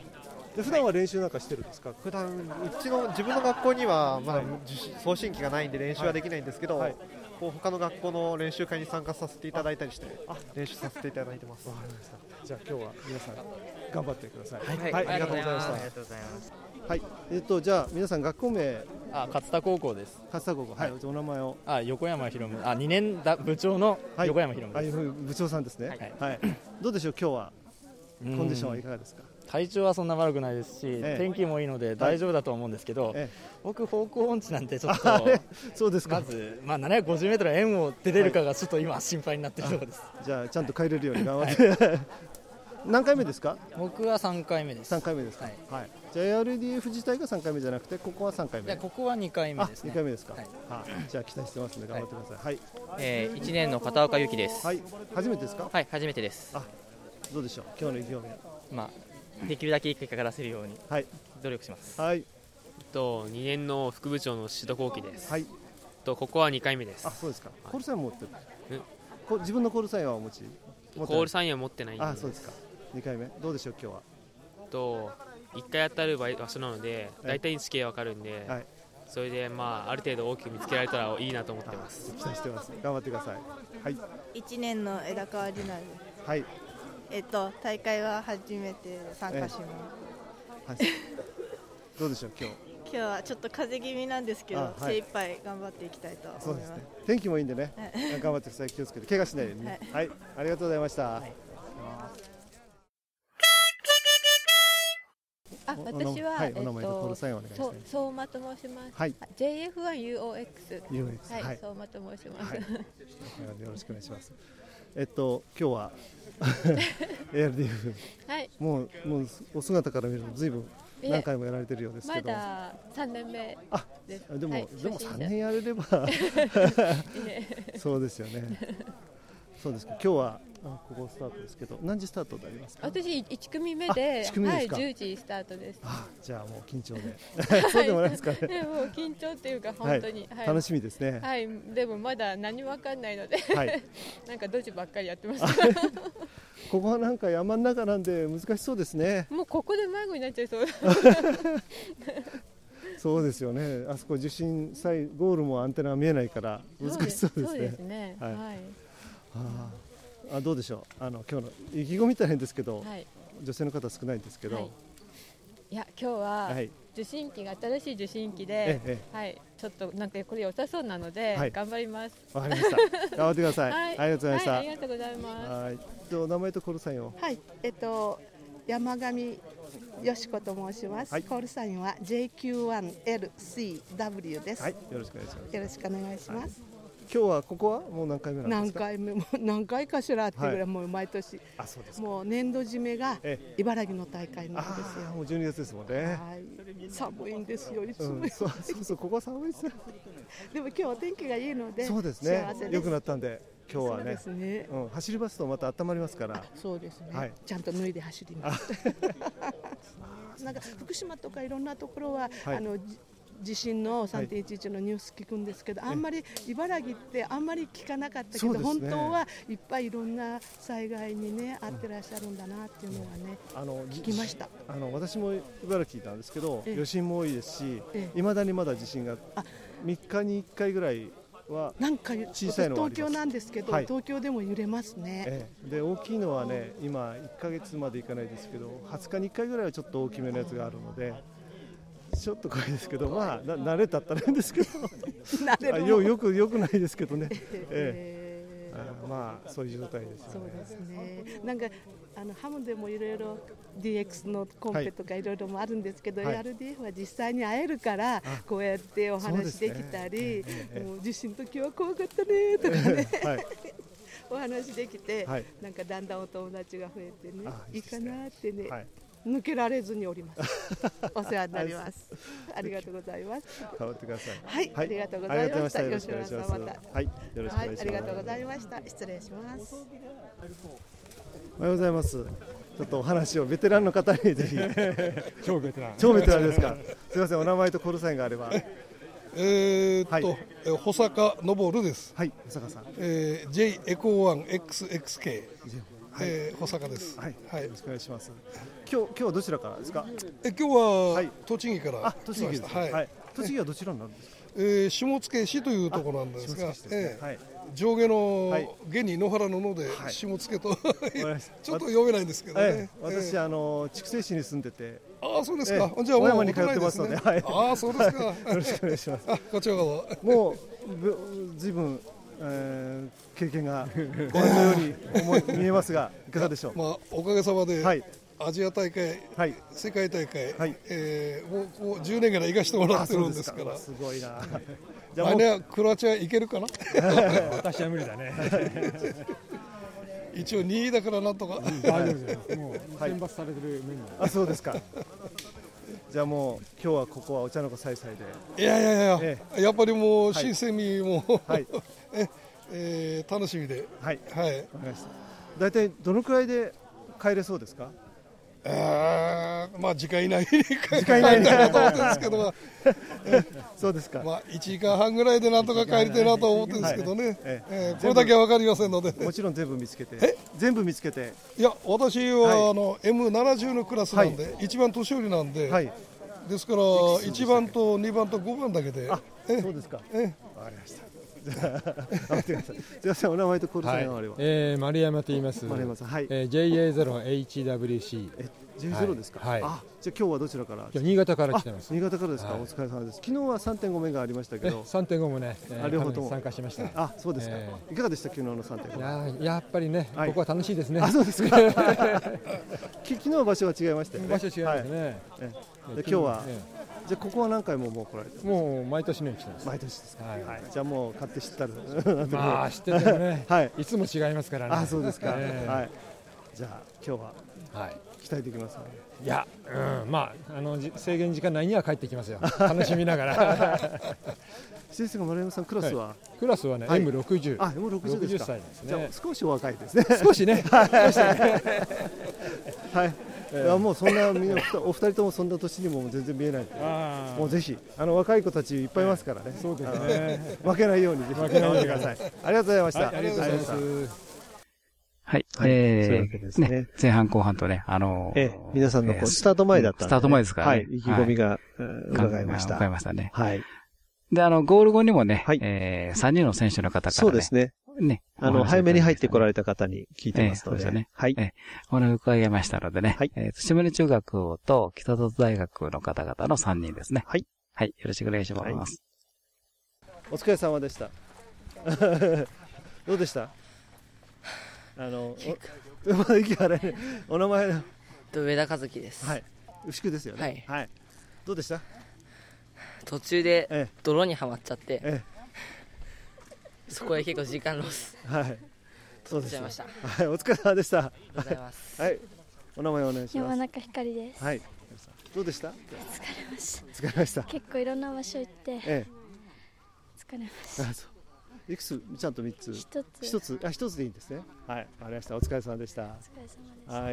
で普段は練習なんかしてるんですか？ 普段うちの自分の学校にはまだ送信機がないんで練習はできないんですけど。はいはい、こう他の学校の練習会に参加させていただいたりして練習させていただいてます。わかりました。 じゃあ今日は皆さん頑張ってください。 はい、 はい、ありがとうございました。ありがとうございます。はい、えっとじゃあ皆さん学校名。 あ、勝田高校です。 勝田高校。はい、お名前を。 あ、横山博夢。あ、にねんだ部長の横山博夢です。 はい、部長さんですね。はい。どうでしょう今日はコンディションはいかがですか？ 体調はそんな悪くないですし、ええ、天気もいいので大丈夫だと思うんですけど、ええ、僕方向音痴なんでちょっとそうですか。 まず、まあ、ななひゃくごじゅうメートル円を出れるかがちょっと今心配になっているところです。 じゃあちゃんと帰れるように頑張って、はい、何回目ですか？ 僕はさんかいめです。 さんかいめですか。はい、はい、じゃあ エーアールディーエフ 自体がさんかいめじゃなくてここはさんかいめ。 いやここはにかいめですね。 にかいめですか。はい、はじゃあ期待してますので頑張ってください。はい、 えー、いちねんの片岡由紀です。 はい、初めてですか？ はい、初めてです。 あ、どうでしょう今日の意気込みは。 まあできるだけいい結果が出せるように努力します。 はい。 とにねんの副部長の宍戸幸喜です。 はい。 とここはにかいめです。 あ、そうですか。コールサイン持ってる。こ自分のコールサインはお持ち？ コールサインは持ってないんです。 あ、そうですか。にかいめどうでしょう今日は。 といっかい当たる場所なので大体地形わかるんで、はい、それでまあある程度大きく見つけられたらいいなと思ってます。 期待してます。頑張ってください。はい。 いちねんの枝川里奈です。 はい。 えっと大会は初めて参加します。 はい、どうでしょう今日。 今日はちょっと風邪気味なんですけど、はい、精一杯頑張っていきたいと思います。そうですね。 天気もいいんでね、頑張ってください。気をつけて怪我しないように、ね。はい、はい、ありがとうございました。はい、 あ、私は、 はい、お名前とコールサインをお願いします。 相馬と申します。 はい。 ジェイエフワンユーオーエックス。 ユーオーエックス。 はい、相馬と申します。はい、よろしくお願いします。えっと今日はエーアールディーエフ、 はい、 もうもうお姿から見るとずいぶん何回もやられてるようですけど、 まださんねんめです。 あ、でも、はい、でもさんねんやれればそうですよね。そうですか。今日はここスタートですけど、何時スタートになりますか？ 私いち組目で、はい、じゅうじスタートです。 あ、じゃあもう緊張でそうでもないですかね。 もう緊張っていうか本当に、 はいはい、楽しみですね。 はい、でもまだ何もわかんないので、はい、なんかドジばっかりやってます。 ここはなんか山の中なんで難しそうですね。 もうここで迷子になっちゃいそう。 そうですよね。あそこ受信際ゴールもアンテナが見えないから難しそうですね。 そうですね。はい。はい、 ああ、どうでしょう。あの今日の意気込み大変ですけど、はい、女性の方少ないんですけど。はい、 いや今日は受信機が新しい受信機で、ええ、はい、ちょっとなんかこれ良さそうなので、はい、頑張ります。 わかりました。頑張ってください。はい、ありがとうございました。 はい、ありがとうございます。 はい。と名前とコールサインを。 はい。えっと山上よしこと申します。はい、コールサインは ジェイキューワンエルシーダブリュー です。 はい。よろしくお願いします。 よろしくお願いします。はい、 今日はここはもう何回目なんですか。 何回目も何回かしらってぐらい、はい、もう毎年。 あ、そうですか。 もう年度締めが茨城の大会なんですよ。 もうじゅうにがつですもんね。はい。 寒いんですよ。いつも、 うん。そうそうそう、ここ寒いですよ。 でも今日は天気がいいので。 そうですね。良くなったんで。今日はね、 そうですね、 うん、走りますとまた温まりますから。 そうですね、はい、ちゃんと脱いで走ります。なんか福島とかいろんなところは、はい、あの地震の さんてんいちいち のニュース聞くんですけど、はい、あんまり茨城ってあんまり聞かなかったけど、ね、本当はいっぱいいろんな災害にね遭ってらっしゃるんだなっていうのはね、うん、あの聞きました。 あの私も茨城なんですけど、余震も多いですし、いまだにまだ地震がみっかにいっかいぐらいなんか小さいの東京なんですけど、はい、東京でも揺れますね、 ええ、で大きいのはね今いっかげつまでいかないですけどはつかにいっかいぐらいはちょっと大きめのやつがあるのでちょっと怖いですけど、まあな慣れたったらいいんですけどよ, よくよくないですけどね、ええ、あまあそういう状態ですよね。 そうですね。なんかあのハムでもいろいろ ディーエックス のコンペとかいろいろもあるんですけど、はい、エーアールディーエフ は実際に会えるからこうやってお話できたり、ね、もう地震の時は怖かったねとかね、はい、お話できて、はい、なんかだんだんお友達が増えてね、いいかなってね、はい、抜けられずにおります。お世話になります。ありがとうございます。 頑張ってください。 はい、はい、ありがとうございました。 よろしくお願いします。はい、よろしくお願いします。はい、 ありがとうございました。失礼します。 おはようございます。ちょっとお話をベテランの方にぜひ。 超ベテラン。 超ベテランですか。すみません、お名前とコールサインがあれば。 えー、っと、はい、保坂昇です。 はい、保坂さん。 えー、J エコーワンエックスエックスケー、はい、えー、保坂です。 はい、はい、よろしくお願いします。今日今日はどちらからですか。 え今日は、はい、栃木から。 あ、栃木です。はい、はい。栃木はどちらなんですか。 えー、下野市というところなんですが、えーはい、上下の、はい、下に野原の野で下野と、はい、ちょっと読めないんですけどね。 私、あの筑西市に住んでて、 ああそうですか。じゃあもう小山に通ってますので、はい、 ああそうですか。よろしくお願いします。 こちらこそ。もうずいぶん、えー、経験がご覧のように思い見えますが、いかがでしょう。 まあおかげさまで。はいアジア大会、はい、世界大会、はいえー、もうもうじゅうねんぐらい行かせてもらってるんですから、 すごいな。 じゃあ来年はクロアチア行けるかな。 私は無理だね。一応にいだからなんとか。大丈夫です。もう選抜されてるメンバー。 あ、そうですか。じゃあもう今日はここはお茶の子さいさいで。 いやいやいや、ええ、やっぱりもう新鮮味も、はいええー、楽しみで。 はいはい。わかりました。大体どのくらいで帰れそうですか。 あまあ時間以内に帰りたいなと思ってるんですけど、 そうですか。 まあいちじかんはんぐらいでなんとか帰りたいなと思ってるんですけどね。はいええー、これだけは分かりませんので。 もちろん全部見つけて。全部見つけて。 いや私は、はい、あの エムななじゅう のクラスなんで、はい、一番年寄りなんで、はい、ですからいちばんとにばんとごばんだけで。 あ、そうですか。ええ、わかりました。じゃあ、待ってください。すみません、お名前とコールサインはあれば。 えー、丸山と言います。 丸山さん、はい。 えー、ジェイエーゼロエイチダブリューシー。 え、ジェイゼロ ですか。はい。あ、じゃあ今日はどちらから。 新潟から来てます。 新潟からですか。お疲れ様です。昨日は さんてんご メガありましたけど。 さんてんご もね、 両方とも参加しました。 あ、そうですか。いかがでした昨日の さんてんご。 いや、やっぱりね、ここは楽しいですね。 あ、そうですか。昨日場所は違いましたよね。 場所違いますね。 今日は。じゃあここは何回ももう来られてもう毎年のように来てます。 毎年ですか。はい。じゃあもう買って知ったる。 まあ知っててもね。はい。いつも違いますからね。 あ、そうですか。はい。じゃあ今日ははい期待できますね。 いや、うん、まああの制限時間内には帰ってきますよ。楽しみながら。 先生が丸山さんクラスはクラスはね エムろくじゅう。 あ、エムろくじゅう ですか。 歳ですね。 じゃあ少しお若いですね。 少しね。 はい。いやもうそんなお二人ともそんな年にも全然見えない。もうぜひあの若い子たちいっぱいいますからね。 そうですね。 負けないようにぜひ頑張ってください。ありがとうございました。 ありがとうございます。 はい。 はい、 えー、 そういうわけですね。 ね前半後半とね、あのー、 ええ、皆さんのこうスタート前だったんで、ね、 スタート前ですからね。 はい。意気込みが、はい、伺いました。 伺いましたね。 はい。 で、あの、ゴール後にもね、はい、えー、さんにんの選手の方からね。 そうですね。 ね。 あの、早めに入ってこられた方に聞いてますので。 えー、そうですよね。 はい。 えー、お話を伺いましたのでね。はい。えー、島根中学と北里大学の方々のさんにんですね。 はい。 はい。よろしくお願いします。はい、 お疲れ様でした。どうでしたあの、お、まだ息が荒いね。お名前の。 上田和樹です。 はい。牛久ですよね。はい。はい。どうでした？ 途中で泥にはまっちゃって、 ええ、 そこで結構時間ロス。 はい。そうです。 しちゃいました。 はい。お疲れ様でした。ありがとうございます。 はい。お名前お願いします。 山中ひかりです。 はい。どうでした？疲れました。 疲れました。 結構いろんな場所行って、ええ、疲れました。 あ、そう。いくつ？ちゃんと三つ。 一つ。 一つ。あ、一つでいいんですね。はい。わかりました。お疲れ様でした。お疲れ様でした。 はい。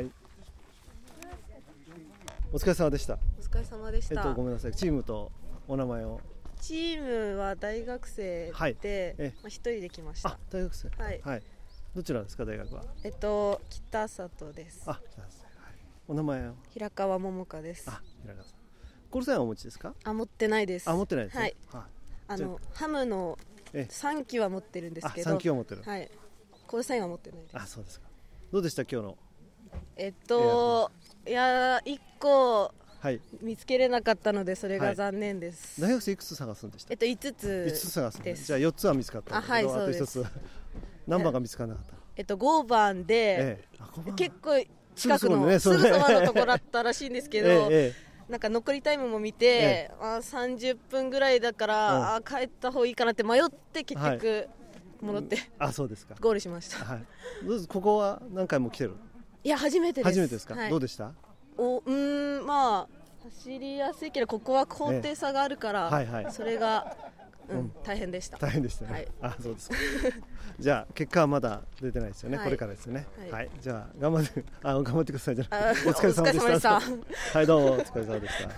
お疲れ様でした。 お疲れ様でした。 えっとごめんなさい。チームとお名前を。 チームは大学生で、はい、えまあ一人で来ました。 あ、大学生。 はい。 はい。どちらですか大学は？ えっと北里です。 あ、北里。はい。お名前は？ 平川桃香です。 あ、平川さん。コールサインはお持ちですか？ あ、持ってないです。 あ、持ってないですね。 はい。はい、あのハムの三機は持ってるんですけど。 三機は持ってる。 はい。コールサインは持ってないです。 あ、そうですか。どうでした今日の？ えっといや一個。はい、見つけれなかったのでそれが残念です。 はい、大学生いくつ探すんでした？ えっといつついつつ探すんです。じゃあよっつは見つかったんだけど、あ、はい、そうです。あとひとつ何番が見つからなかった？ えっとごばんで、ええ、結構近くのすぐそばのところだったらしいんですけど、ええ、なんか残りタイムも見て、ええ、あさんじゅっぷんぐらいだから、うん、あ帰った方がいいかなって迷って結局戻って、はい、 あそうですかゴールしました。 はい、どうぞここは何回も来てる？ いや初めてです。 初めてですか？はい、どうでした？ おうんまあ走りやすいけどここは高低差があるから、ええはいはい、それが、うんうん、大変でした。 大変でしたね。はい、あそうですか。じゃあ結果はまだ出てないですよね。はい、これからですよね。はい、はい、じゃあ頑張ってあ頑張ってくださいじゃあ。お疲れ様でした。でしたはいどうもお疲れ様でした。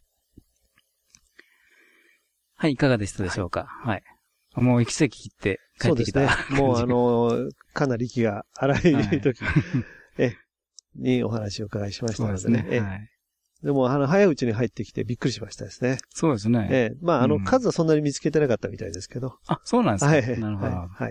はいいかがでしたでしょうか。はい。もう息切って帰ってきた。 そうですね。もうあのー、かなり息が荒い時、はい、えにお話を伺いしましたのでね。でねはい。でも、あの、早いうちに入ってきてびっくりしましたですね。 そうですね。 ええ。まあ、あの、うん、数はそんなに見つけてなかったみたいですけど。 あ、そうなんですか。 はい。 なるほど。 はい。はい、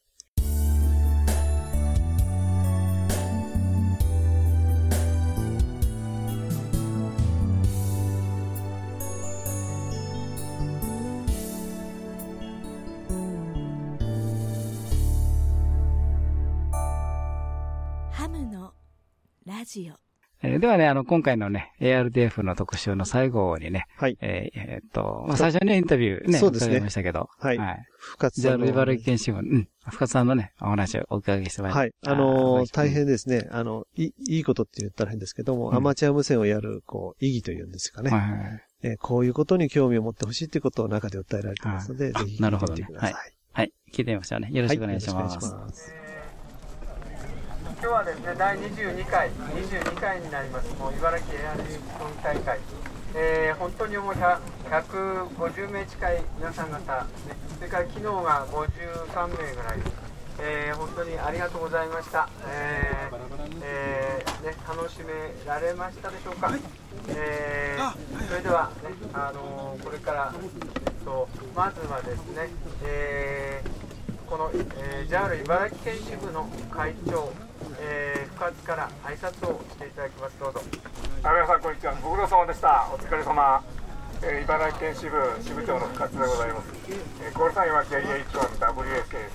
ハムのラジオ。 えー、ではね、あの、今回のね、エーアールディーエフ の特集の最後にね、はい。えー、えー、っと、まあ、最初にインタビューね、 そうですね。 ましたけど、 はい。はい。深津さんの。 じゃあ、茨城県新聞、うん。深津さんのね、お話をお伺いしてまいりました。 はい。あのー、大変ですね。あの、いい、いいことって言ったら変ですけども、うん、アマチュア無線をやる、こう、意義というんですかね。はいはい。えー、こういうことに興味を持ってほしいっていうことを中で訴えられてますので、ぜひ聞いてみてください。なるほどね。はい。はい。聞いてみましょうね。よろしくお願いします。はい、よろしくお願いします。 今日はですね、だいにじゅうにかい、にじゅうにかいになります、もう茨城エアリーソン大会、えー、本当にもうひゃくごじゅうめい近い皆さん方、ね、それから昨日がごじゅうさんめいぐらい、えー、本当にありがとうございました、えーえーね、楽しめられましたでしょうか、えー、それでは、ねあのー、これから、えっと、まずはですね、えー、この、えー、ジャール 茨城県支部の会長、えー、深津から挨拶をしていただきます。どうぞ。 あ、皆さんこんにちは。ご苦労様でした。お疲れ様。えー、茨城県支部支部長の深津でございます。えー、コールサインは ジェイエイチワンダブリューエスケー です。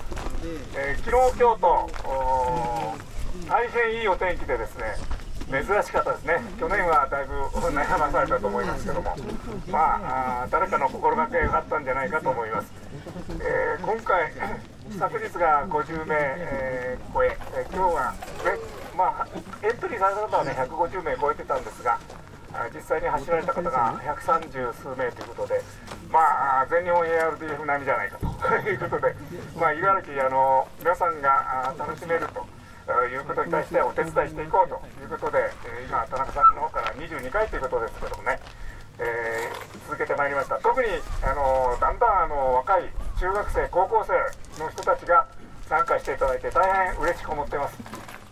えー、昨日京都大変いいお天気でですね、珍しかったですね。去年はだいぶ悩まされたと思いますけども、まあ、あ誰かの心がけがあったんじゃないかと思います。えー、今回昨日がごじゅうめい、えー、超え、えー、今日は、まあ、エントリーされた方はねひゃくごじゅうめい超えてたんですが、実際に走られた方がひゃくさんじゅうすうめいということで、まあ、全日本 エーアールディーエフ 並みじゃないかということで、まあ、茨城あの皆さんが楽しめるということに対してお手伝いしていこうということで、今田中さんの方からにじゅうにかいということですけどもね、えー、続けてまいりました。特にあのだんだんあの若い中学生高校生の人たちが参加していただいて大変嬉しく思っています。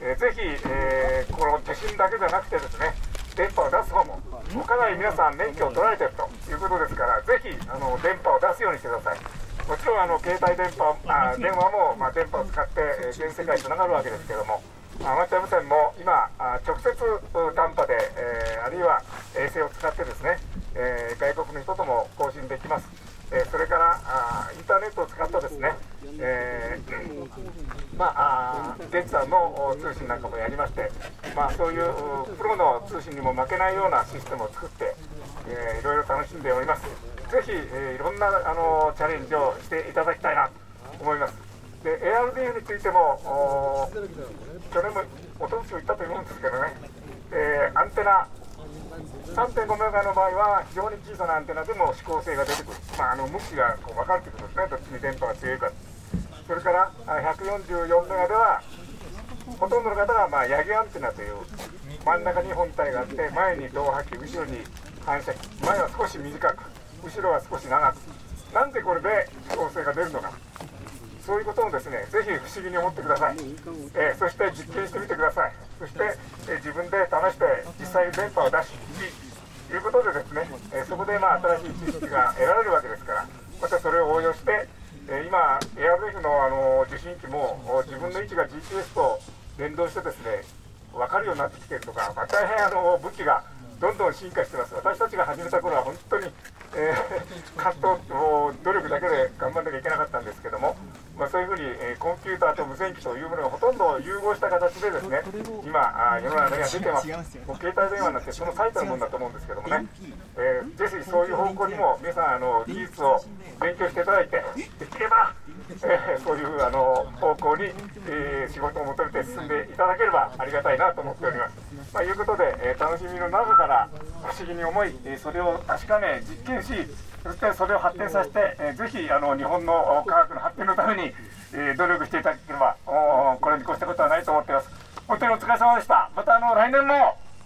えー、ぜひ、えー、この受信だけじゃなくてですね、電波を出す方も、もうかなり皆さん免許を取られているということですから、ぜひあの電波を出すようにしてください。もちろんあの携帯電波あ電話も、まあ、電波を使って、えー、全世界につながるわけですけども、アマチュア無線も今あ直接短波で、えー、あるいは衛星を使ってですね、えー、外国の人とも交信できます。えー、それからあインターネットを使ったですね、えー、まあ電通の通信なんかもやりまして、まあ、そういうプロの通信にも負けないようなシステムを作って、えー、いろいろ楽しんでおります。ぜひ、えー、いろんなあのチャレンジをしていただきたいなと思います。で エーアールディーエフ についても去年もおととしも言ったと思うんですけどね、えー、アンテナ さんてんごメガの場合は非常に小さなアンテナでも指向性が出てくる、まあ、あの向きがこう分かるということですね、どっちに電波が強いか。それからひゃくよんじゅうよんメガではほとんどの方がまあヤギアンテナという真ん中に本体があって、前に導波器、後ろに反射器、前は少し短く後ろは少し長く、なんでこれで指向性が出るのか、そういうことをですね、ぜひ不思議に思ってください。えー、そして実験してみてください。そして、えー、自分で試して実際に電波を出しということでですね、えー、そこでまあ新しい知識が得られるわけですから、またそれを応用して、えー、今 エーアールエフ の、あの受信機も自分の位置が ジーピーエス と連動してですね、分かるようになってきているとか、まあ、大変あの武器がどんどん進化してます。私たちが始めた頃は本当に、えー、葛藤と努力だけで頑張らなきゃいけなかったんですけども、まあ、そういうふうに、えー、コンピューターと無線機というものがほとんど融合した形でですね、今あ世の中には出てます。もう携帯電話になってその最たるものだと思うんですけどもね、えー、ぜひそういう方向にも皆さんあの技術を勉強していただいて、できれば、えー、そういうあの方向に、えー、仕事を求めて進んでいただければありがたいなと思っております。まあ、いうことで、えー、楽しみの中から不思議に思い、えー、それを確かめ実験し、そしてそれを発展させて、えー、ぜひあの日本の科学の発展のために、えー、努力していただければおこれに越したことはないと思っています。本当にお疲れ様でした。またあの来年も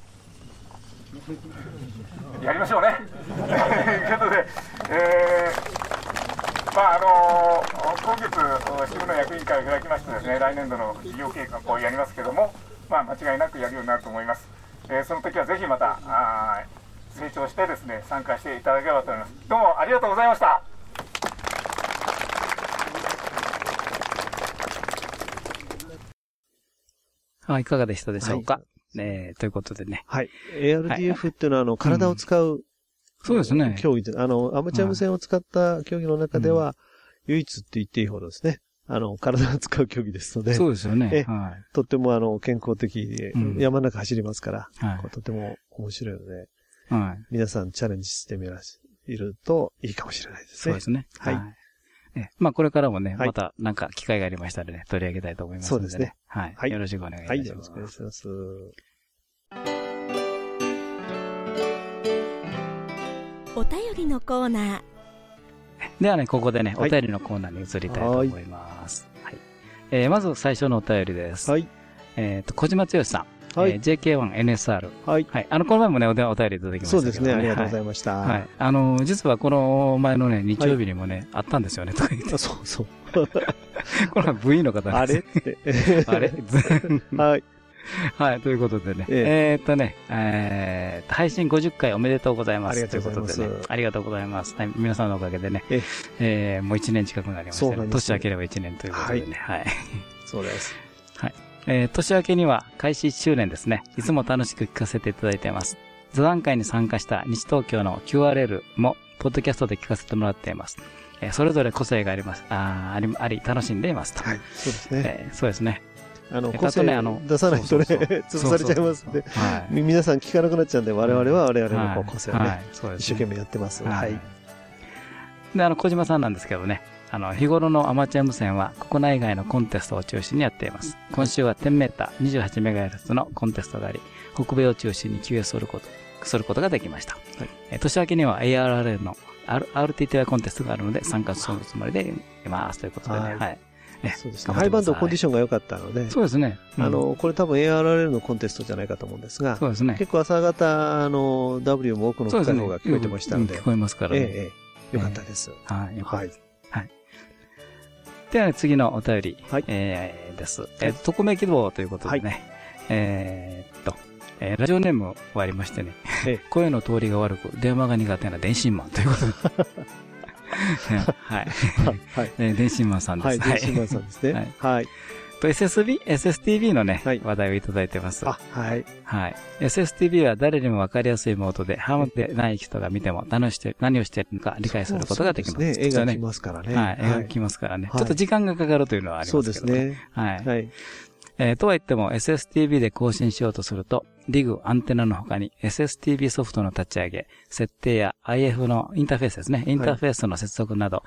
やりましょうね。ということで、えー、まああの今月支部の役員会を開きましてですね、来年度の事業計画をやりますけども、まあ、間違いなくやるようになると思います。えー、その時はぜひまたあ成長してですね、参加していただければと思います。どうもありがとうございました。 あ、いかがでしたでしょうか。はい、えー、ということでね。 はい。エーアールディーエフ っていうのは、あの、体を使う、うん、 そうですね。 競技で、あの、アマチュア無線を使った競技の中では、唯一って言っていいほどですね。あの、体を使う競技ですので。 そうですよね。 はい。とっても、あの、健康的で、うん、山の中走りますから、はい、とても面白いので、はい。皆さんチャレンジしてみらしいるといいかもしれないですね。 そうですね。はい。はい、えまあ、これからもね、はい、またなんか機会がありましたらね、取り上げたいと思いますので、ね。そうですね。はい。はい、よろしくお願いいたします。はい、よろしくお願いします。 お便りのコーナー。 ではね、ここでね、お便りのコーナーに移りたいと思います。はい。はい、えー、まず最初のお便りです。はい。えっ、ー、と、小島剛さん。はい。えー、ジェーケーワンエヌエスアール。はい。はい。あの、この前もね、お, お便りいただきましたけど、ね。 そうですね。ありがとうございました。 はい。はい、あの、実はこの前のね、日曜日にもね、はい、あったんですよね、とか言って。 そうそう。 これは ブイ の方なんです。あれってあれはい。はい。ということでね。えー、えー、っとね、えー、配信ごじゅっかいおめでとうございます。ありがとうございます。ということでね。ありがとうございます。はい、皆さんのおかげでね、えー、えー、もういちねん近くなりましたね。年明ければいちねんということでね。はい。はい、 そうです。 はい。えー、年明けには開始いっしゅうねんですね。いつも楽しく聞かせていただいています。座談会に参加した西東京の キューアールエル も、ポッドキャストで聞かせてもらっています。えー、それぞれ個性があります。ああり、あり、楽しんでいますと。 はい。そうですね。 えー、そうですね。 あの、個性出さないとね、潰されちゃいますんで、皆さん聞かなくなっちゃうんで、我々は我々の個性をね、一生懸命やってます。はい。 で、あの、小島さんなんですけどね、あの、日頃のアマチュア無線は国内外のコンテストを中心にやっています。今週は じゅうメーター にじゅうはちメガヘルツ のコンテストがあり、北米を中心に キューエス をすること、することができました。はい、え年明けには エーアールエル の アールティーティーアイ コンテストがあるので参加するつもりでいます。ということでね。はい。 そうですね。ハイバンドコンディションが良かったので。 そうですね。 あの、これ多分 エーアールエル のコンテストじゃないかと思うんですが。 そうですね。 結構朝方、あの、ダブリュー も多くの機械の方が聞こえてましたので。 聞こえますからね。 ええ、よかったです。 はい。はい。はい。では次のお便り。はい。えー、 です。はい、えー、匿名希望ということでね。はい、えー、っと、えー、ラジオネームがありましてね。声の通りが悪く、電話が苦手な電信マンということで。はい。はい。えー、電信マンさんです。 はい、電信マンさんですね。はい。はい。 と エスエスビー、エスエスティービー のね、はい、話題をいただいてます。 あ、はい。 はい。エスエスティービー は誰にもわかりやすいモードで、ハムでない人が見ても何をして、何をしているのか理解することができます。 そうですね。絵が来ますからね。 はい。絵が来ますからね。ちょっと時間がかかるというのはありますけどね。そうですね。はい。はい。えー、とは言っても エスエスティービー で更新しようとすると、リグ、アンテナの他に エスエスティービー ソフトの立ち上げ、設定や アイエフ のインターフェースですね。インターフェースの接続など、はい、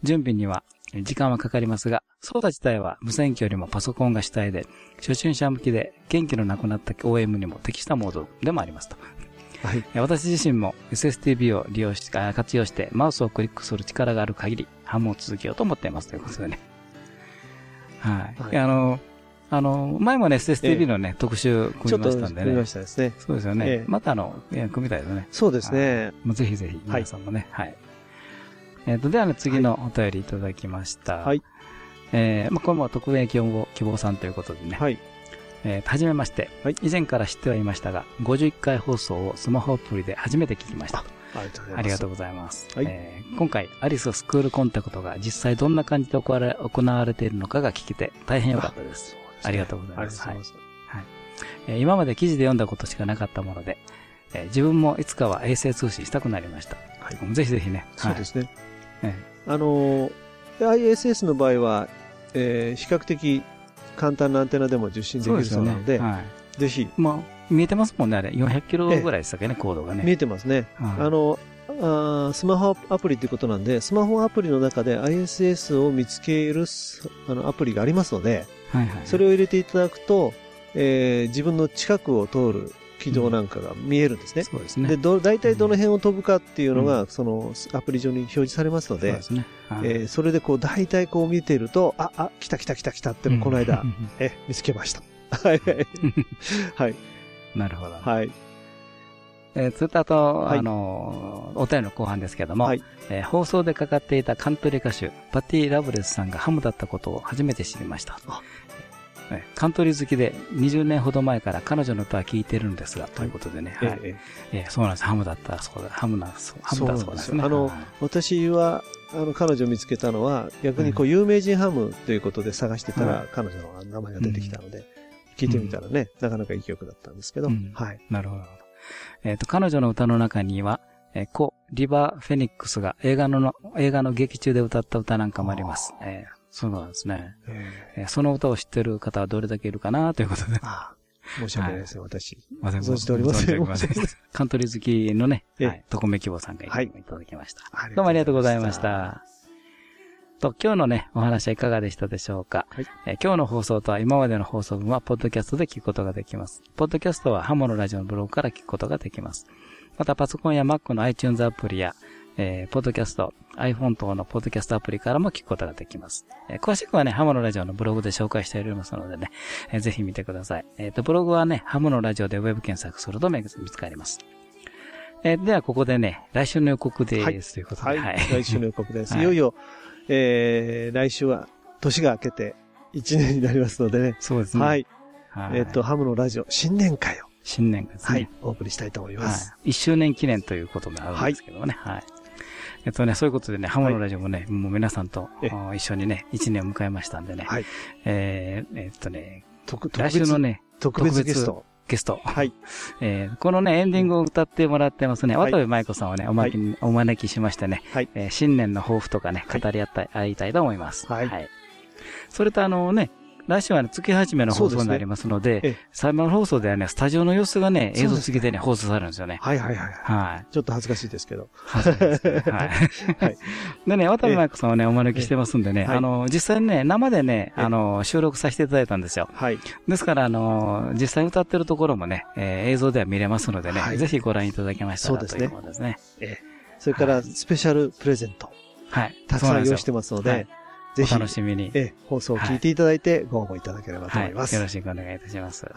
準備には時間はかかりますが、操作自体は無線機よりもパソコンが主体で、初心者向きで元気のなくなった オーエム にも適したモードでもありますと。はい、私自身も エスエスティービー を利用し、活用してマウスをクリックする力がある限り、ハムを続けようと思っていますということでね。はい。はい、あの、あの、前もね、エスエスティービー のね、ええ、特集組みましたんでね。 組みましたですね。 そうですよね。ええ、またあの、組みたいですね。 そうですね。 ぜひぜひ、皆さんもね。はい。はい、えっと、ではね、次のお便りいただきました。はい。えー、まあ、これも匿名希望、希望さんということでね。はい。えー、はじめまして。はい。以前から知ってはいましたが、ごじゅういっかい放送をスマホアプリで初めて聞きました。ありがとうございます。はい。えー、今回、アリススクールコンタクトが実際どんな感じで行われ、行われているのかが聞けて大変良かったです。ありがとうございます。はい。はい。えー、今まで記事で読んだことしかなかったもので、えー、自分もいつかは衛星通信したくなりました。はい。ぜひぜひね。 そうですね。はい、あのー、アイエスエス の場合は、えー、比較的簡単なアンテナでも受信できるそうなので、でね、はい、ぜひ。 まあ、見えてますもんね、あれ。よんひゃくキロぐらいでしたっけね、コードがね。 見えてますね。はい、あの、あスマホアプリということなんで、スマホアプリの中で アイエスエス を見つけるあのアプリがありますので、はいはい、それを入れていただくと、えー、自分の近くを通る軌道なんかが見えるんですね。うん、そうですね。で、ど、大体どの辺を飛ぶかっていうのが、うん、そのアプリ上に表示されますので、そうですね。はい、えー、それでこう、大体こう見ていると、あ、あ、来た来た来た来たってこの間、うん、え、見つけました。はい。はい。 なるほど。 はい。 えー、それとあと、はい、あのー、お便りの後半ですけども、はい、えー、放送でかかっていたカントリー歌手、パティ・ラブレスさんがハムだったことを初めて知りました。えー、カントリー好きでにじゅうねんほど前から彼女の歌は聴いてるんですが、ということでね、はい。はい、えーえー、そうなんです。ハムだったらそうだ、ハムな、ハムだそうですね。 あの、はい、私は、あの、彼女を見つけたのは、逆にこう、有名人ハムということで探してたら、うん、彼女の名前が出てきたので、聞いてみたらね、うん、なかなかいい曲だったんですけど、うん、はい。 なるほど。えっと、彼女の歌の中には、えー、コ・リバー・フェニックスが映画の、映画の劇中で歌った歌なんかもあります。えー、そうなんですね、えー。その歌を知ってる方はどれだけいるかなということで。 ああ、申し訳ないですよ、はい、私。 存じておりません。カントリー好きのね、はい、匿名希望さんがいただきました。はい、どうもありがとうございました。と、今日のね、お話はいかがでしたでしょうか、はい、えー、今日の放送とは今までの放送分は、ポッドキャストで聞くことができます。ポッドキャストはハモのラジオのブログから聞くことができます。また、パソコンや Mac の iTunes アプリや、えー、ポッドキャスト、iPhone 等のポッドキャストアプリからも聞くことができます。えー、詳しくはね、ハモのラジオのブログで紹介しておりますのでね、えー、ぜひ見てください。えっと、ブログはね、ハモのラジオでウェブ検索すると見つかります。えー、では、ここでね、来週の予告です。はい、ということで。 はい。はい、来週の予告です。はい、いよいよ、えー、来週は年が明けていちねんになりますのでね。 そうですね。 はい。はい、えっと、ハムのラジオ、新年会を。 新年会ですね。 はい。お送りしたいと思います。 はい。いっしゅうねん記念ということもあるんですけどもね。はい。はい、えっとね、そういうことでね、ハムのラジオもね、はい、もう皆さんと一緒にね、いちねんを迎えましたんでね。はい。えー、えー、っとね、来週のね、 特別ゲスト。 ゲスト。 はい。 えー、このね、エンディングを歌ってもらってますね。はい、渡部舞子さんをね、おまきに、はい、お招きしましてね。はい。えー、新年の抱負とかね、語り合ったい、はい、たいと思います。はい。はい。それとあのね、来週はね、月始めの放送になりますので、でね、最後の放送ではね、スタジオの様子がね、映像付きでね、放送されるんですよね。 はいはいはい。はい。ちょっと恥ずかしいですけど。 恥ずかしいですね。はい。はい。でね、渡部舞子さんをね、お招きしてますんでね、あの、実際にね、生でね、あの、収録させていただいたんですよ。はい。ですから、あの、実際歌ってるところもね、えー、映像では見れますのでね、はい、ぜひご覧いただけましたらということですね。 ええ。それから、スペシャルプレゼント。はい。たくさん用意してますので、ぜひ、 お楽しみに。 ええ、放送を聞いていただいてご応募いただければと思います。 はいはい、よろしくお願いいたします。 はい。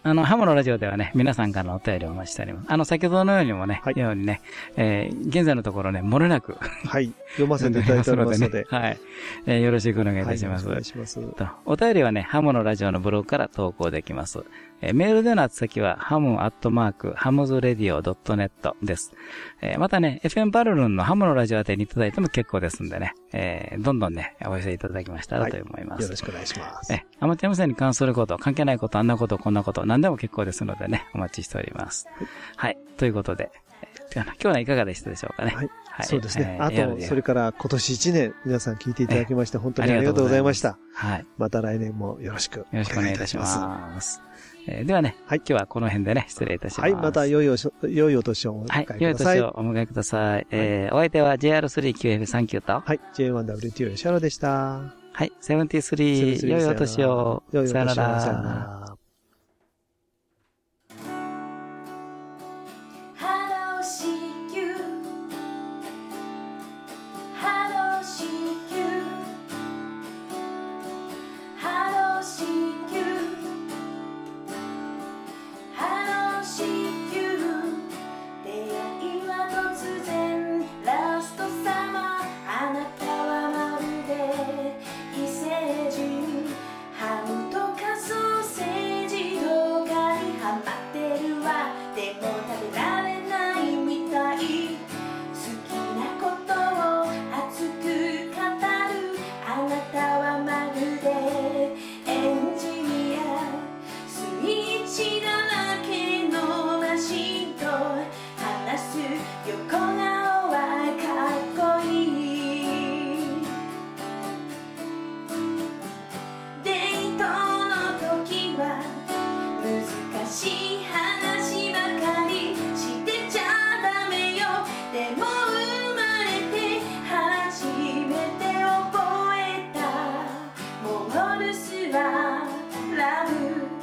あの、ハムのラジオではね、皆さんからのお便りをお待ちしております。あの、先ほどのようにもね、はい、ようにね、えー、現在のところね、漏れなく。 はい。読ませていただいておりますので。 ね、はい。えー、よろしくお願いいたします。はい、お願いします。と、お便りはね、ハムのラジオのブログから投稿できます。えー、メールでの宛先は、ハムアットマーク、ハムズレディオドットネットです。えー、またね、エフエム バルルンのハムのラジオ宛てにいただいても結構ですんでね、えー、どんどんね、お寄せいただきましたらと思います。はい、 よろしくお願いします。 え、アマチュア無線に関すること、関係ないこと、あんなこと、こんなこと、何でも結構ですのでね、お待ちしております。はい。はい、ということで、今日はいかがでしたでしょうかね。はい。はい、 そうですね。えー、あと、それから今年一年、皆さん聞いていただきまして、本当にありがとうございました。はい。また来年もよろしくお願いいたします。よろしくお願いいたします。えー、ではね、はい、今日はこの辺でね、失礼いたします。 はい、また良いお、良いお年をお迎えください。はい、良いお年をお迎えください。えー、お相手は ジェイアールスリーキューエフさんきゅう と、 はい、ジェイワンダブリューティーオー 吉原でした。 はい、セブンティースリー、良いお年を。さよなら。さよなら。 Love